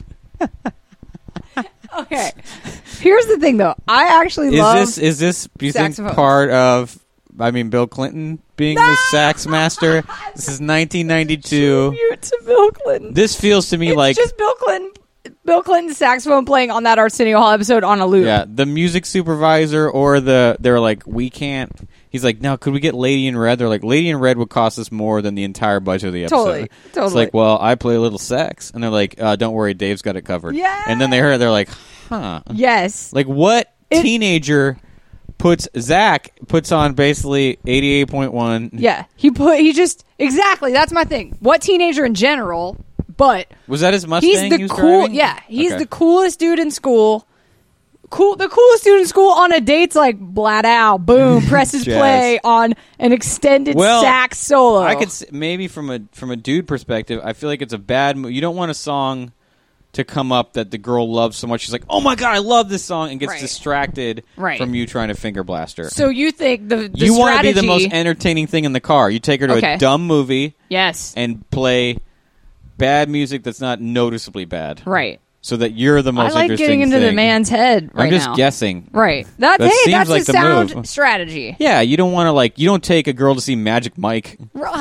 Okay. Here's the thing, though. I actually love Is this, do you think, saxophones. part of, Bill Clinton being the sax master? This is 1992. Tribute to Bill Clinton. This feels to me like... just Bill Clinton. Bill Clinton's saxophone playing on that Arsenio Hall episode on a loop. Yeah, the music supervisor or they're like, we can't... He's like, no, could we get Lady in Red? They're like, Lady in Red would cost us more than the entire budget of the episode. Totally. It's like, well, I play a little sax. And they're like, don't worry, Dave's got it covered. Yeah. And then they're like, huh. Yes. Like, what teenager puts on basically 88.1? Yeah. Exactly, that's my thing. What teenager in general, but... Was that his Mustang he was driving? Yeah, he's the coolest dude in school. The coolest dude in school on a date's like, blat out, boom, presses play on an extended sax solo. I could maybe from a dude perspective, I feel like it's a bad move. You don't want a song to come up that the girl loves so much. She's like, oh my God, I love this song, and gets distracted from you trying to finger blast her. So you think the you want to be the most entertaining thing in the car. You take her to a dumb movie and play bad music that's not noticeably bad. Right. So that you're the most interesting thing. I like getting into the man's head right now. I'm just guessing. Right. That's like a sound strategy. Yeah, you don't want to you don't take a girl to see Magic Mike.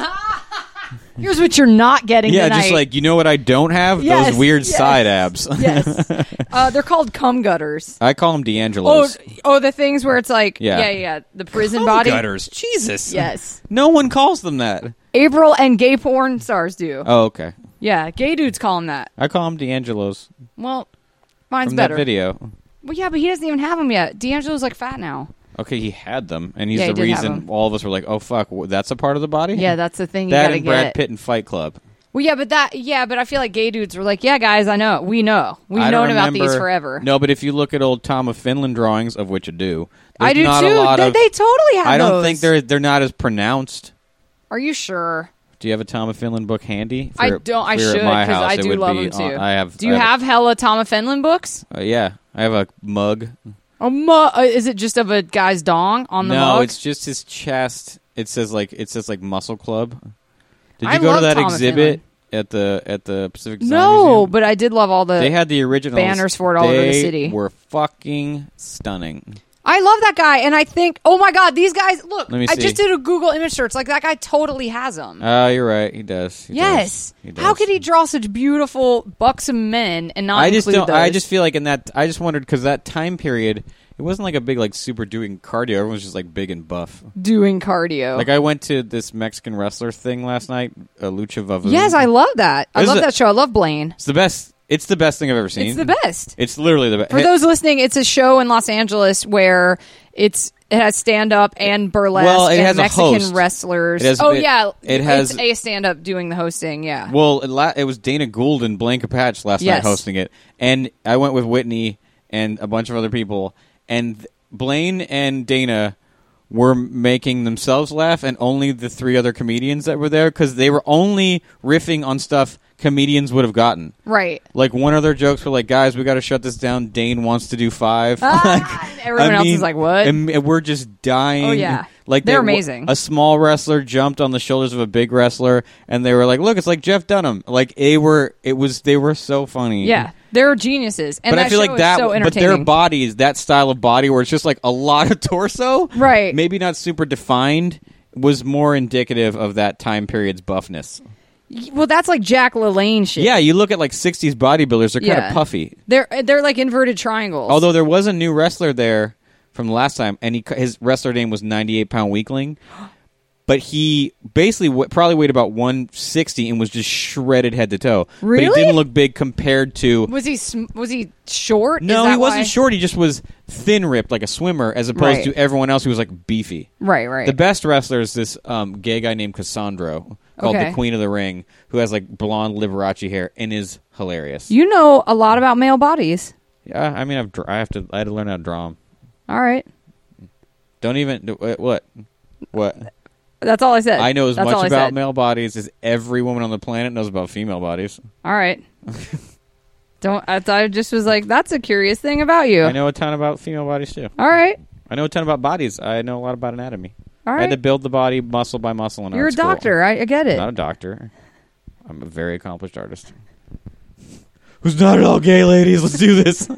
Here's what you're not getting tonight. Yeah, just like, you know what I don't have? Those weird side abs. Yes. They're called cum gutters. I call them D'Angelo's. Oh, the things where it's like, the prison cum body. Gutters. Jesus. Yes. No one calls them that. April and gay porn stars do. Oh, okay. Yeah, gay dudes call them that. I call them D'Angelo's. Well, mine's from better. That video. Well, yeah, but he doesn't even have them yet. D'Angelo's like fat now. Okay, he had them, and he's the reason all of us were like, "Oh fuck, that's a part of the body." Yeah, that's the thing. You that gotta and Brad Pitt in Fight Club. Well, yeah, but I feel like gay dudes were like, "Yeah, guys, I know, we've known about these forever." No, but if you look at old Tom of Finland drawings, of which I do, I do not too. A lot they totally have. I don't think they're not as pronounced. Are you sure? Do you have a Tom of Finland book handy? I don't. I should, because I do love them too. I have. Do you have hella Tom of Finland books? Yeah, I have a mug. A mug? Is it just of a guy's dong on the mug? No, it's just his chest. It says like Muscle Club. Did you go to that Tom exhibit at the Pacific Design Museum? No, but I did love all the. They had the originals. Banners for it all over the city. They were fucking stunning. I love that guy, and I think, oh my God, these guys, look, Let me see. I just did a Google image search. Like, that guy totally has them. Oh, you're right. He does. He does. How could he draw such beautiful, buxom men and not include those? I just feel like I just wondered, because that time period, it wasn't like a big, like, super doing cardio. Everyone was just, like, big and buff. Doing cardio. Like, I went to this Mexican wrestler thing last night, Lucha Vavoom. Yes, I love that. I love that show. I love Blaine. It's the best. It's the best thing I've ever seen. It's the best. It's literally the best. For those listening, it's a show in Los Angeles where it has stand-up and burlesque and Mexican wrestlers. It's a stand-up doing the hosting, yeah. Well, it was Dana Gould and Blanca Patch last night hosting it. And I went with Whitney and a bunch of other people. And Blaine and Dana were making themselves laugh, and only the three other comedians that were there, because they were only riffing on stuff comedians would have gotten. Right. Like, one of their jokes were like, guys, we got to shut this down. Dane wants to do 5. Everyone else is like, what? And we're just dying. Oh, yeah. Like, they're amazing. A small wrestler jumped on the shoulders of a big wrestler, and they were like, look, it's like Jeff Dunham. Like, they were so funny. Yeah. They're geniuses. And but I feel like that, so but their bodies, that style of body where it's just like a lot of torso, right? Maybe not super defined, was more indicative of that time period's buffness. Well, that's like Jack LaLanne shit. Yeah, you look at like 60s bodybuilders, they're kind of puffy. They're like inverted triangles. Although there was a new wrestler there from the last time, and his wrestler name was 98-pound weakling. But he basically probably weighed about 160 and was just shredded head to toe. Really? But he didn't look big compared to... Was he short? No, he wasn't short. He just was thin-ripped like a swimmer, as opposed to everyone else who was like beefy. Right. The best wrestler is this gay guy named Cassandro, called the Queen of the Ring, who has like blonde Liberace hair and is hilarious. You know a lot about male bodies. Yeah, I mean, I had to learn how to draw them. All right. Don't even... What? That's all I said. I know as much about male bodies as every woman on the planet knows about female bodies. All right. I just was like, that's a curious thing about you. I know a ton about female bodies, too. All right. I know a ton about bodies. I know a lot about anatomy. All right. I had to build the body muscle by muscle in You're art a doctor. School. I get it. I'm not a doctor. I'm a very accomplished artist. Who's not at all gay, ladies? Let's do this.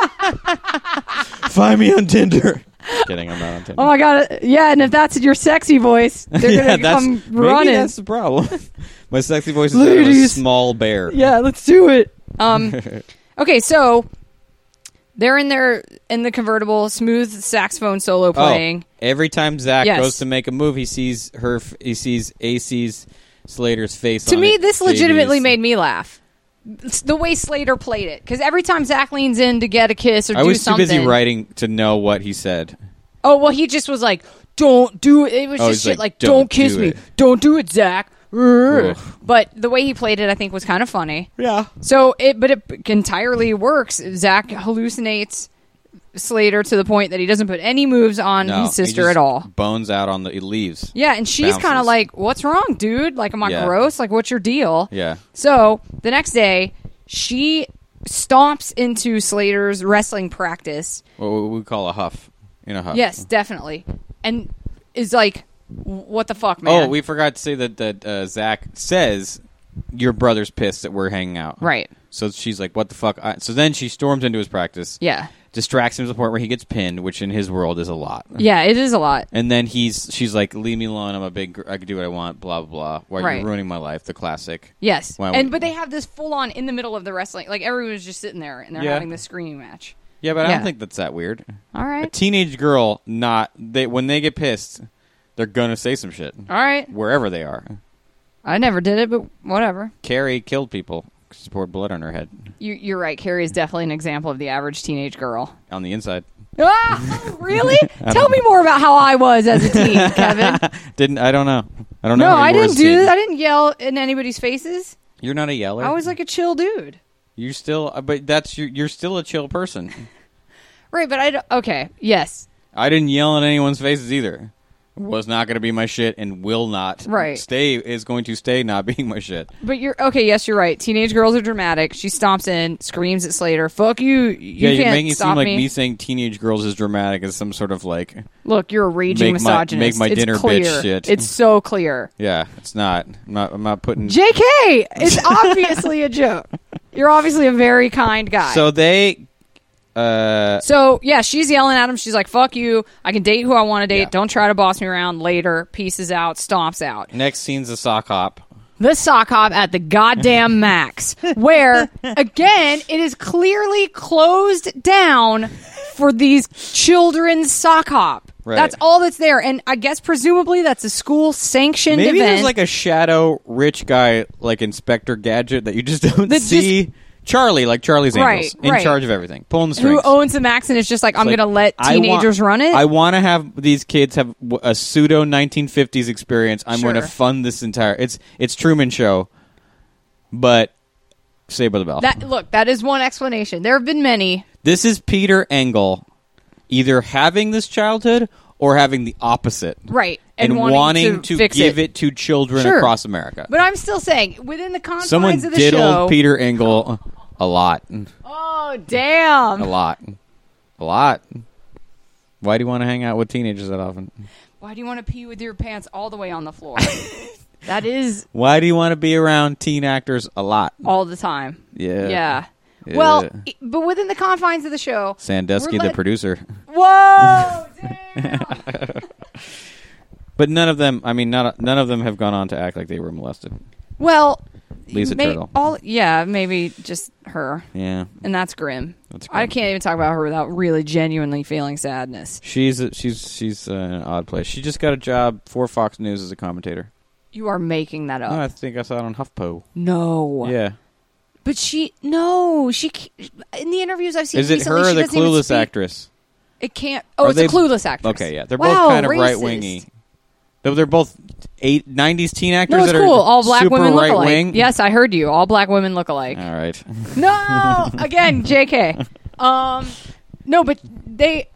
Find me on Tinder. Just kidding, I'm not on Tinder. Oh my God. Yeah, and if that's your sexy voice, they're going to come running. Maybe that's the problem. My sexy voice is that of a small bear. Yeah, let's do it. Okay, so they're in the convertible, smooth saxophone solo playing. Every time Zach goes to make a move, he sees AC's Slater's face. To me, this legitimately made me laugh. The way Slater played it, because every time Zach leans in to get a kiss or do something, I was too busy writing to know what he said. Oh well, he just was like, "Don't do it." It was just shit like, "Don't kiss me, don't do it, Zach." Ugh. But the way he played it, I think, was kind of funny. Yeah. So it entirely works. Zach hallucinates Slater to the point that he doesn't put any moves on his sister at all. Bones out on he leaves. Yeah, and she's kind of like, "What's wrong, dude? Like, am I gross? Like, what's your deal?" Yeah. So the next day, she stomps into Slater's wrestling practice. What we call a huff. In a huff. Yes, definitely. And is like, what the fuck, man? Oh, we forgot to say that Zach says your brother's pissed that we're hanging out. Right. So she's like, what the fuck? So then she storms into his practice. Yeah. Distracts him to the point where he gets pinned, which in his world is a lot. Yeah, it is a lot. And then she's like, leave me alone. I can do what I want, blah, blah, blah. Why you're ruining my life, the classic. Yes. But they have this full on in the middle of the wrestling. Like, everyone's just sitting there, and they're having this screaming match. Yeah, but I don't think that's that weird. All right. A teenage girl, when they get pissed, they're going to say some shit. All right. Wherever they are. I never did it, but whatever. Carrie killed people. She poured blood on her head. You're right. Carrie is definitely an example of the average teenage girl. On the inside. Ah, really? Tell me more about how I was as a teen, Kevin. I don't know. I don't know. No, I didn't do that. I didn't yell in anybody's faces. You're not a yeller. I was like a chill dude. You're still, but you're still a chill person. Right, but okay, yes. I didn't yell in anyone's faces either. Was not going to be my shit and will not is going to stay not being my shit. But you're right. Teenage girls are dramatic. She stomps in, screams at Slater, "Fuck you! You can't making it stop seem like me." Me saying teenage girls is dramatic as some sort of like. Look, you're a raging misogynist. Make my dinner clear. bitch shit. It's so clear. Yeah, it's not. I'm not putting. JK, it's obviously a joke. You're obviously a very kind guy. So they. She's yelling at him. She's like, "Fuck you! I can date who I want to date. Yeah. Don't try to boss me around." Later, pieces out, stomps out. Next scene's a sock hop. The sock hop at the goddamn Max, where again it is clearly closed down for these children's sock hop. Right. That's all that's there, and I guess presumably that's a school sanctioned event. Maybe there's like a shadow rich guy like Inspector Gadget that you just don't see. Charlie, like Charlie's Angels, in charge of everything, pulling the strings. Who owns the Max and is just like, I'm going to let teenagers run it? I want to have these kids have a pseudo 1950s experience. I'm going to fund this entire. It's Truman Show, but Saved by the Bell. That is one explanation. There have been many. This is Peter Engel, either having this childhood or having the opposite, right? And wanting to give it to children across America. But I'm still saying, within the confines of the show, diddled Peter Engel. A lot. Oh, damn. A lot. Why do you want to hang out with teenagers that often? Why do you want to pee with your pants all the way on the floor? That is... Why do you want to be around teen actors a lot? All the time. Yeah. Well, but within the confines of the show... Sandusky, the producer. Whoa! Damn! But none of them have gone on to act like they were molested. Well... Lisa Turtle. Maybe just her. Yeah. And that's grim. I can't even talk about her without really genuinely feeling sadness. She's in an odd place. She just got a job for Fox News as a commentator. You are making that up. No, I think I saw it on HuffPo. No. Yeah. But she in the interviews I've seen recently, is it her or the Clueless actress? It can't. Oh, it's a Clueless actress. Okay, yeah. They're both kind of right-wingy. They're both 90s teen actors that cool. are all black super women look right-wing. alike. Yes, I heard you. All black women look alike. All right. No, again, JK. No, but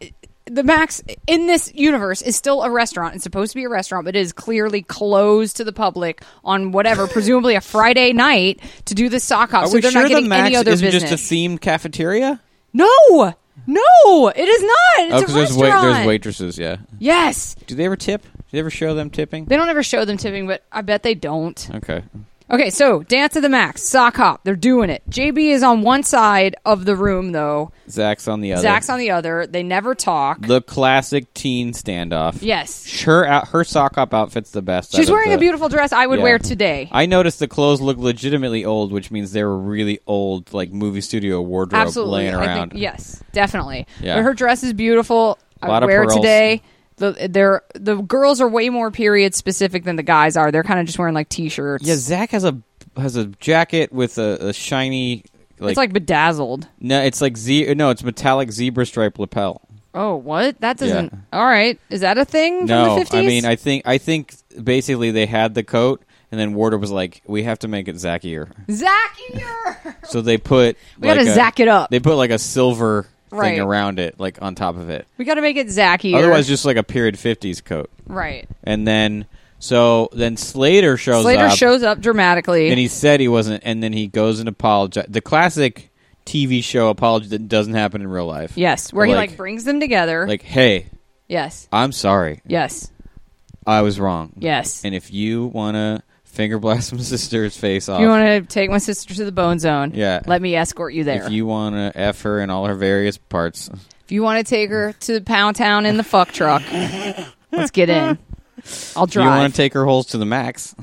the Max in this universe is still a restaurant. It's supposed to be a restaurant, but it is clearly closed to the public on whatever, presumably a Friday night, to do this sock hop. Are so we they're sure not getting the Max any other isn't business. just a themed cafeteria? No, it is not. It's a restaurant. There's waitresses, yeah. Yes. Do they ever tip? Do they ever show them tipping? They don't ever show them tipping, but I bet they don't. Okay, so Dance of the Max, sock hop. They're doing it. JB is on one side of the room, though. Zach's on the other. They never talk. The classic teen standoff. Yes. Her sock hop outfit's the best. She's wearing a beautiful dress I would wear today. I noticed the clothes look legitimately old, which means they were really old, like movie studio wardrobe laying around. Yes, definitely. Yeah. But her dress is beautiful. I would wear it today. The girls are way more period specific than the guys are. They're kind of just wearing like t-shirts. Yeah, Zach has a jacket with a shiny. It's like bedazzled. No, it's like it's metallic zebra stripe lapel. Oh, what? That doesn't. Yeah. All right, is that a thing? No, from the 50s? I mean, I think basically they had the coat, and then wardrobe was like, we have to make it Zackier. So they put. We got to Zack it up. They put like a silver thing around it, like on top of it. We got to make it Zackier. Otherwise, just like a period 50s coat. Right. And then Slater shows up. Slater shows up dramatically. And he said he wasn't, and then he goes and apologizes. The classic TV show apology that doesn't happen in real life. Yes, where he like brings them together. Like, hey. Yes. I'm sorry. Yes. I was wrong. Yes. And if you want to finger blast my sister's face off. If you want to take my sister to the bone zone, let me escort you there. If you want to F her in all her various parts. If you want to take her to Pound Town in the fuck truck, let's get in. I'll drive. If you want to take her holes to the max.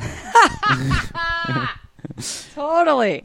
Totally.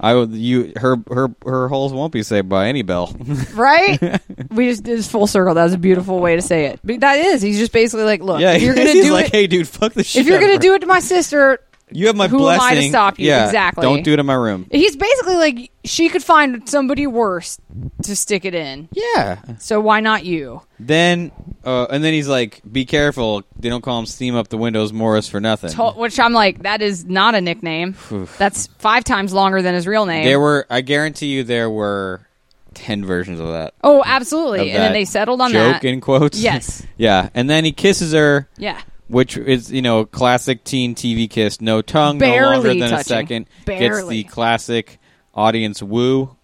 Her holes won't be saved by any bell. Right? We just did full circle. That was a beautiful way to say it. But that is. He's just basically like, look, if you're gonna do it, hey dude, fuck the shit. If you're gonna do it to my sister, you have my who blessing. Who am I to stop you? Yeah, exactly. Don't do it in my room. He's basically like, she could find somebody worse to stick it in. Yeah. So why not you? Then, and then he's like, be careful. They don't call him Steam Up the Windows Morris for nothing. Which I'm like, that is not a nickname. That's 5 times longer than his real name. I guarantee you there were 10 versions of that. Oh, absolutely. And then they settled on that. Joke in quotes? Yes. Yeah. And then he kisses her. Yeah. Which is, classic teen TV kiss. No tongue, barely no longer than touching. A second. Barely. Gets the classic audience woo.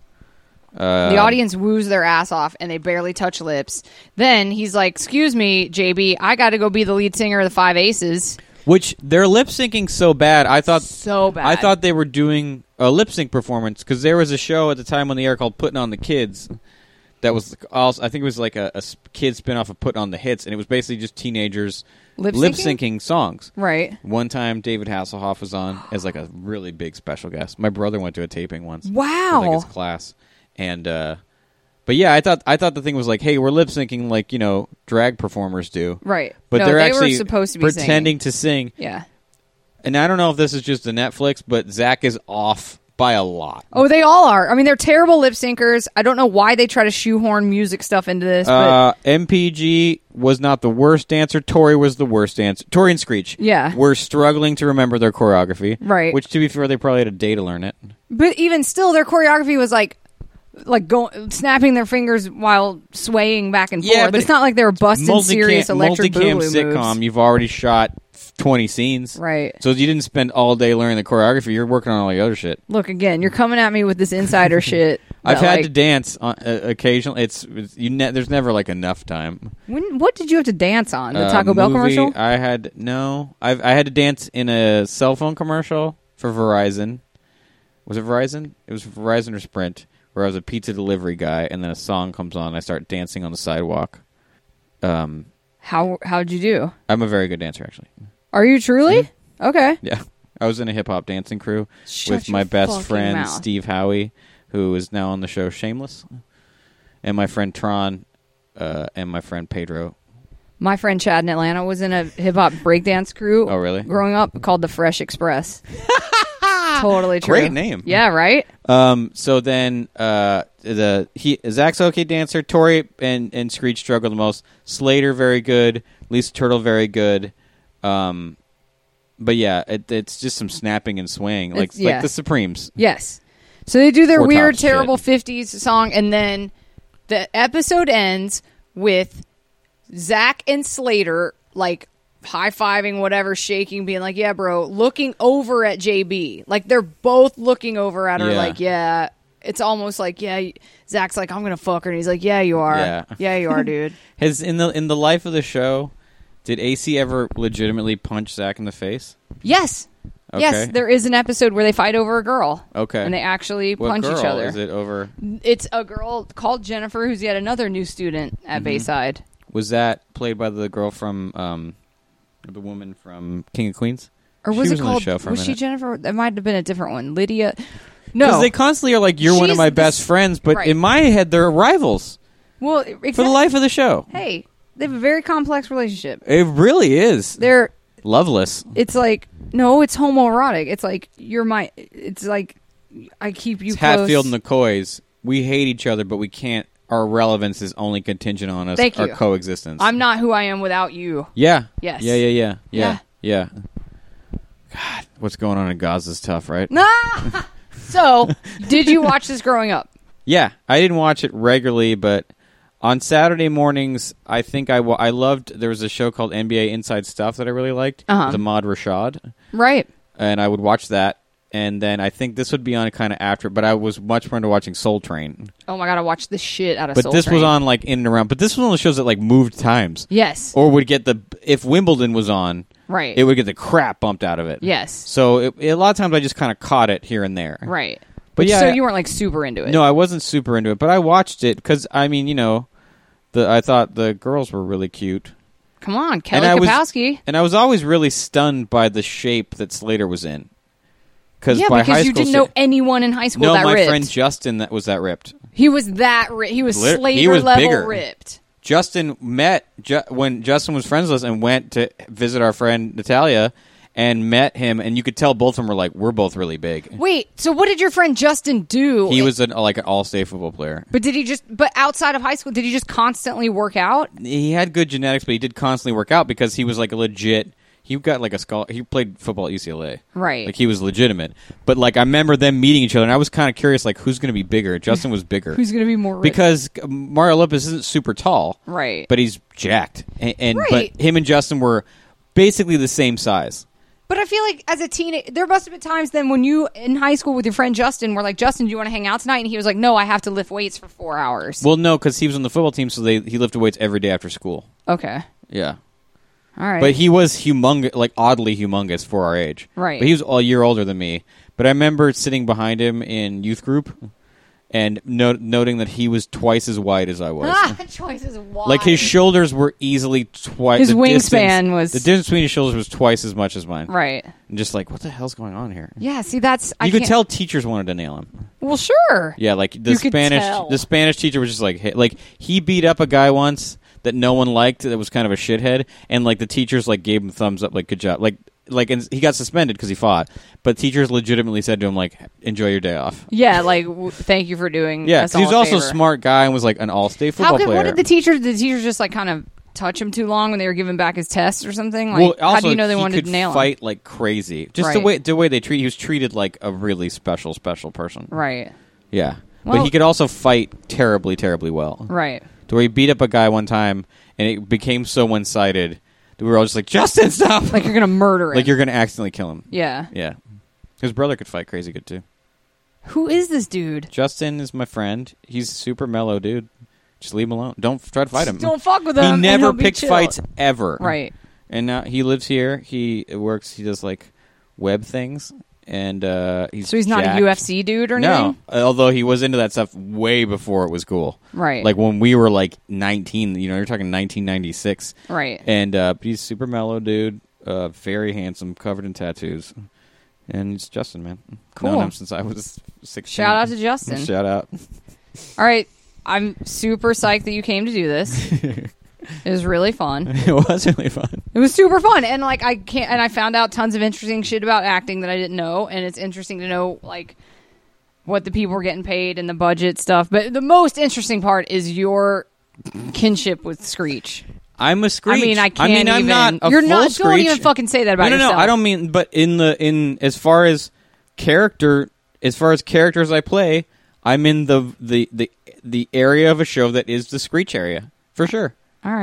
The audience woos their ass off, and they barely touch lips. Then he's like, excuse me, JB, I got to go be the lead singer of the Five Aces. Which, they're lip-syncing so bad. I thought they were doing a lip-sync performance, because there was a show at the time on the air called Putting on the Kids. That was also, I think it was like a kid spin-off of Putting on the Hits, and it was basically just teenagers lip-syncing songs. Right. One time, David Hasselhoff was on as like a really big special guest. My brother went to a taping once. Wow. Like his class. And, but yeah, I thought the thing was like, hey, we're lip-syncing like, drag performers do. Right. But they're actually were supposed to be pretending to sing. Yeah. And I don't know if this is just a Netflix, but Zach is off by a lot. Oh, they all are. I mean, they're terrible lip syncers. I don't know why they try to shoehorn music stuff into this. But MPG was not the worst dancer. Tori was the worst dancer. Tori and Screech. Yeah. Were struggling to remember their choreography. Right. Which, to be fair, they probably had a day to learn it. But even still, their choreography was like snapping their fingers while swaying back and forth. Yeah, but it's not like they were busting serious electric boogaloo moves. Sitcom, you've already shot 20 scenes. Right. So you didn't spend all day learning the choreography. You're working on all the other shit. Look, again, you're coming at me with this insider shit. I've had to dance on, occasionally. There's never like enough time. What did you have to dance on? The Taco Bell commercial? I had to dance in a cell phone commercial for Verizon. Was it Verizon? It was Verizon or Sprint, where I was a pizza delivery guy, and then a song comes on, and I start dancing on the sidewalk. How'd you do? I'm a very good dancer, actually. Are you truly? Mm-hmm. Okay. Yeah. I was in a hip-hop dancing crew with my best friend, Steve Howie, who is now on the show Shameless, and my friend Tron, and my friend Pedro. My friend Chad in Atlanta was in a hip-hop breakdance crew. Oh, really? Growing up, called the Fresh Express. Totally true. Great name. Yeah, right? So then Zach's okay dancer. Tori and Screech struggle the most. Slater, very good. Lisa Turtle, very good. But yeah, it's just some snapping and swaying, like the Supremes. Yes. So they do their weird, shit. terrible 50s song, and then the episode ends with Zach and Slater, like, high-fiving, whatever, shaking, being like, yeah, bro, looking over at JB. Like, they're both looking over at her like, yeah. It's almost like, yeah, Zach's like, I'm going to fuck her. And he's like, yeah, you are. Yeah, you are, dude. In the life of the show, did AC ever legitimately punch Zach in the face? Yes. Okay. Yes, there is an episode where they fight over a girl. Okay. And they actually punch each other. Is it over? It's a girl called Jennifer, who's yet another new student at Bayside. Was that played by the girl from, the woman from King of Queens? Or was it called, was she Jennifer? It might have been a different one. Lydia. No. Because they constantly are like, you're one of my best friends, but in my head, they're rivals. Well, exactly. For the life of the show. Hey, they have a very complex relationship. It really is. They're loveless. It's like, no, it's homoerotic. It's like, you're my, it's like, I keep you it's close. Hatfield and the Coys. We hate each other, but we can't, our relevance is only contingent on us, our coexistence. I'm not who I am without you. Yeah. Yes. Yeah. God, what's going on in Gaza is tough, right? Nah! So, did you watch this growing up? Yeah, I didn't watch it regularly, but on Saturday mornings, I think I loved, there was a show called NBA Inside Stuff that I really liked. It was Ahmad Rashad. Right. And I would watch that, and then I think this would be on kind of after, but I was much more into watching Soul Train. Oh my God, I watched the shit out of Soul Train. But this was on like in and around, but this was one of the shows that like moved times. Yes. Or would get if Wimbledon was on, right, it would get the crap bumped out of it. Yes. So a lot of times I just kind of caught it here and there. Right. But yeah, so you weren't like super into it. No, I wasn't super into it, but I watched it because I mean, you know, I thought the girls were really cute. Come on, Kelly Kapowski. And I was always really stunned by the shape that Slater was in. Because you didn't know anyone in high school that ripped. No, my friend Justin was that ripped. He was that ripped. He was Slater level bigger. Ripped. Justin met when Justin was friends with us and went to visit our friend Natalia and met him, and you could tell both of them were like, we're both really big. Wait, so what did your friend Justin do? He was like an all-state football player. But outside of high school, did he just constantly work out? He had good genetics, but he did constantly work out because he was like a legit. He got like a scholar. He played football at UCLA. Right. Like he was legitimate. But like I remember them meeting each other, and I was kind of curious, like who's going to be bigger? Justin was bigger. Who's going to be more ripped? Because Mario Lopez isn't super tall. Right. But he's jacked. And right. But him and Justin were basically the same size. But I feel like as a teenager, there must have been times then when you, in high school with your friend Justin, were like, Justin, do you want to hang out tonight? And he was like, no, I have to lift weights for 4 hours. Well, no, because he was on the football team, so he lifted weights every day after school. Okay. Yeah. All right. But he was humongous, like oddly humongous for our age. Right. But he was a year older than me. But I remember sitting behind him in youth group and noting that he was twice as wide as I was. Twice as wide. Like his shoulders were easily twice. His wingspan was. The distance between his shoulders was twice as much as mine. Right. And just like, what the hell's going on here? Yeah, see, that's. You could tell teachers wanted to nail him. Well, sure. Yeah, like the Spanish teacher was just like he beat up a guy once that no one liked, that was kind of a shithead, and like the teachers like gave him thumbs up, like good job, and he got suspended because he fought, but teachers legitimately said to him like, enjoy your day off. Yeah, like thank you for doing. Yeah, he was also a smart guy and was like an all-state football player. What did the teachers just like kind of touch him too long when they were giving back his tests or something? Like, well, also, how do you know they wanted to nail him? Fight like crazy. Just right. the way they treat. He was treated like a really special person. Right. Yeah, well, but he could also fight terribly, terribly well. Right. To where he beat up a guy one time, and it became so one-sided that we were all just like, Justin, stop! Like you're going to murder him. Like you're going to accidentally kill him. Yeah. Yeah. His brother could fight crazy good, too. Who is this dude? Justin is my friend. He's a super mellow dude. Just leave him alone. Don't try to fight him. Don't fuck with him. He never picks fights ever. Right. And now he lives here. He works. He does like web things. And he's not jacked. a UFC dude or anything? No, although he was into that stuff way before it was cool. Right. Like when we were like 19, you're talking 1996. Right. And he's super mellow dude, very handsome, covered in tattoos. And it's Justin, man. Cool. Known him since I was 16. Shout out to Justin. Shout out. All right. I'm super psyched that you came to do this. It was really fun. It was really fun. It was super fun, and like I found out tons of interesting shit about acting that I didn't know, and it's interesting to know like what the people were getting paid and the budget stuff. But the most interesting part is your kinship with Screech. I'm a Screech. I mean, I'm not a you're full not. Screech. Don't even fucking say that about yourself. No. I don't mean. But in as far as characters I play, I'm in the area of a show that is the Screech area for sure. All right.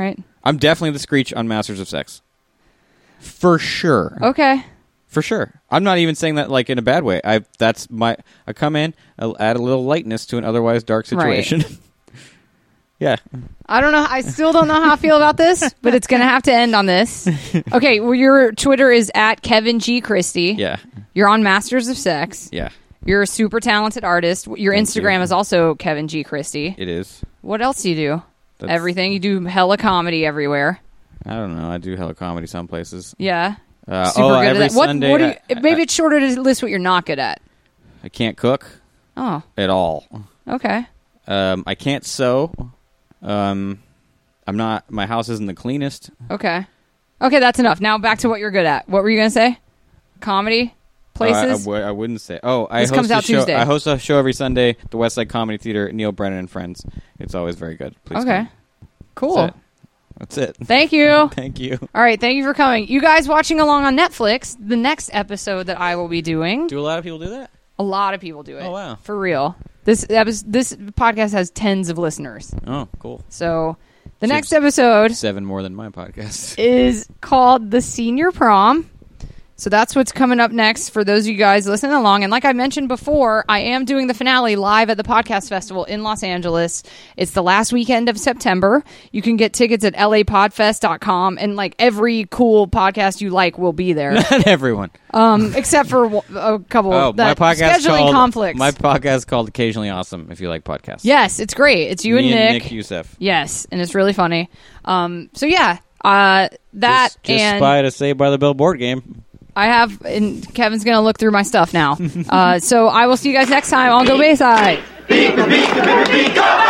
I'm definitely the Screech on Masters of Sex. For sure. Okay. For sure. I'm not even saying that like in a bad way. I come in, I'll add a little lightness to an otherwise dark situation. Right. Yeah. I don't know. I still don't know how I feel about this, but it's going to have to end on this. Okay, well, your Twitter is at Kevin G. Christie. Yeah. You're on Masters of Sex. Yeah. You're a super talented artist. Your Instagram is also Kevin G. Christie. It is. What else do you do? Everything. You do hella comedy everywhere. I don't know. I do hella comedy some places. Yeah. Super good every at that. Sunday. Maybe it's shorter to list what you're not good at. I can't cook. Oh. At all. Okay. I can't sew. I'm not. My house isn't the cleanest. Okay, that's enough. Now back to what you're good at. What were you gonna say? Comedy places? I wouldn't say. Oh, this comes out Tuesday. I host a show every Sunday at the Westside Comedy Theater. Neil Brennan and Friends. It's always very good. Please come. Cool. That's it. Thank you. Thank you. All right, thank you for coming. You guys watching along on Netflix, the next episode that I will be doing. Do a lot of people do that? A lot of people do it. Oh, wow. For real. This podcast has tens of listeners. Oh, cool. So the next episode... 7 more than my podcast. ...is called The Senior Prom. So that's what's coming up next for those of you guys listening along. And like I mentioned before, I am doing the finale live at the Podcast Festival in Los Angeles. It's the last weekend of September. You can get tickets at lapodfest.com, and like every cool podcast you like will be there. Not everyone. Except for a couple my podcast scheduling conflicts. My podcast is called Occasionally Awesome, if you like podcasts. Yes, it's great. It's you Me and Nick Youssef. Yes, and it's really funny. So yeah, that just and spy to Saved by the Bell board game. I have, and Kevin's going to look through my stuff now. So I will see you guys next time on Go Bayside.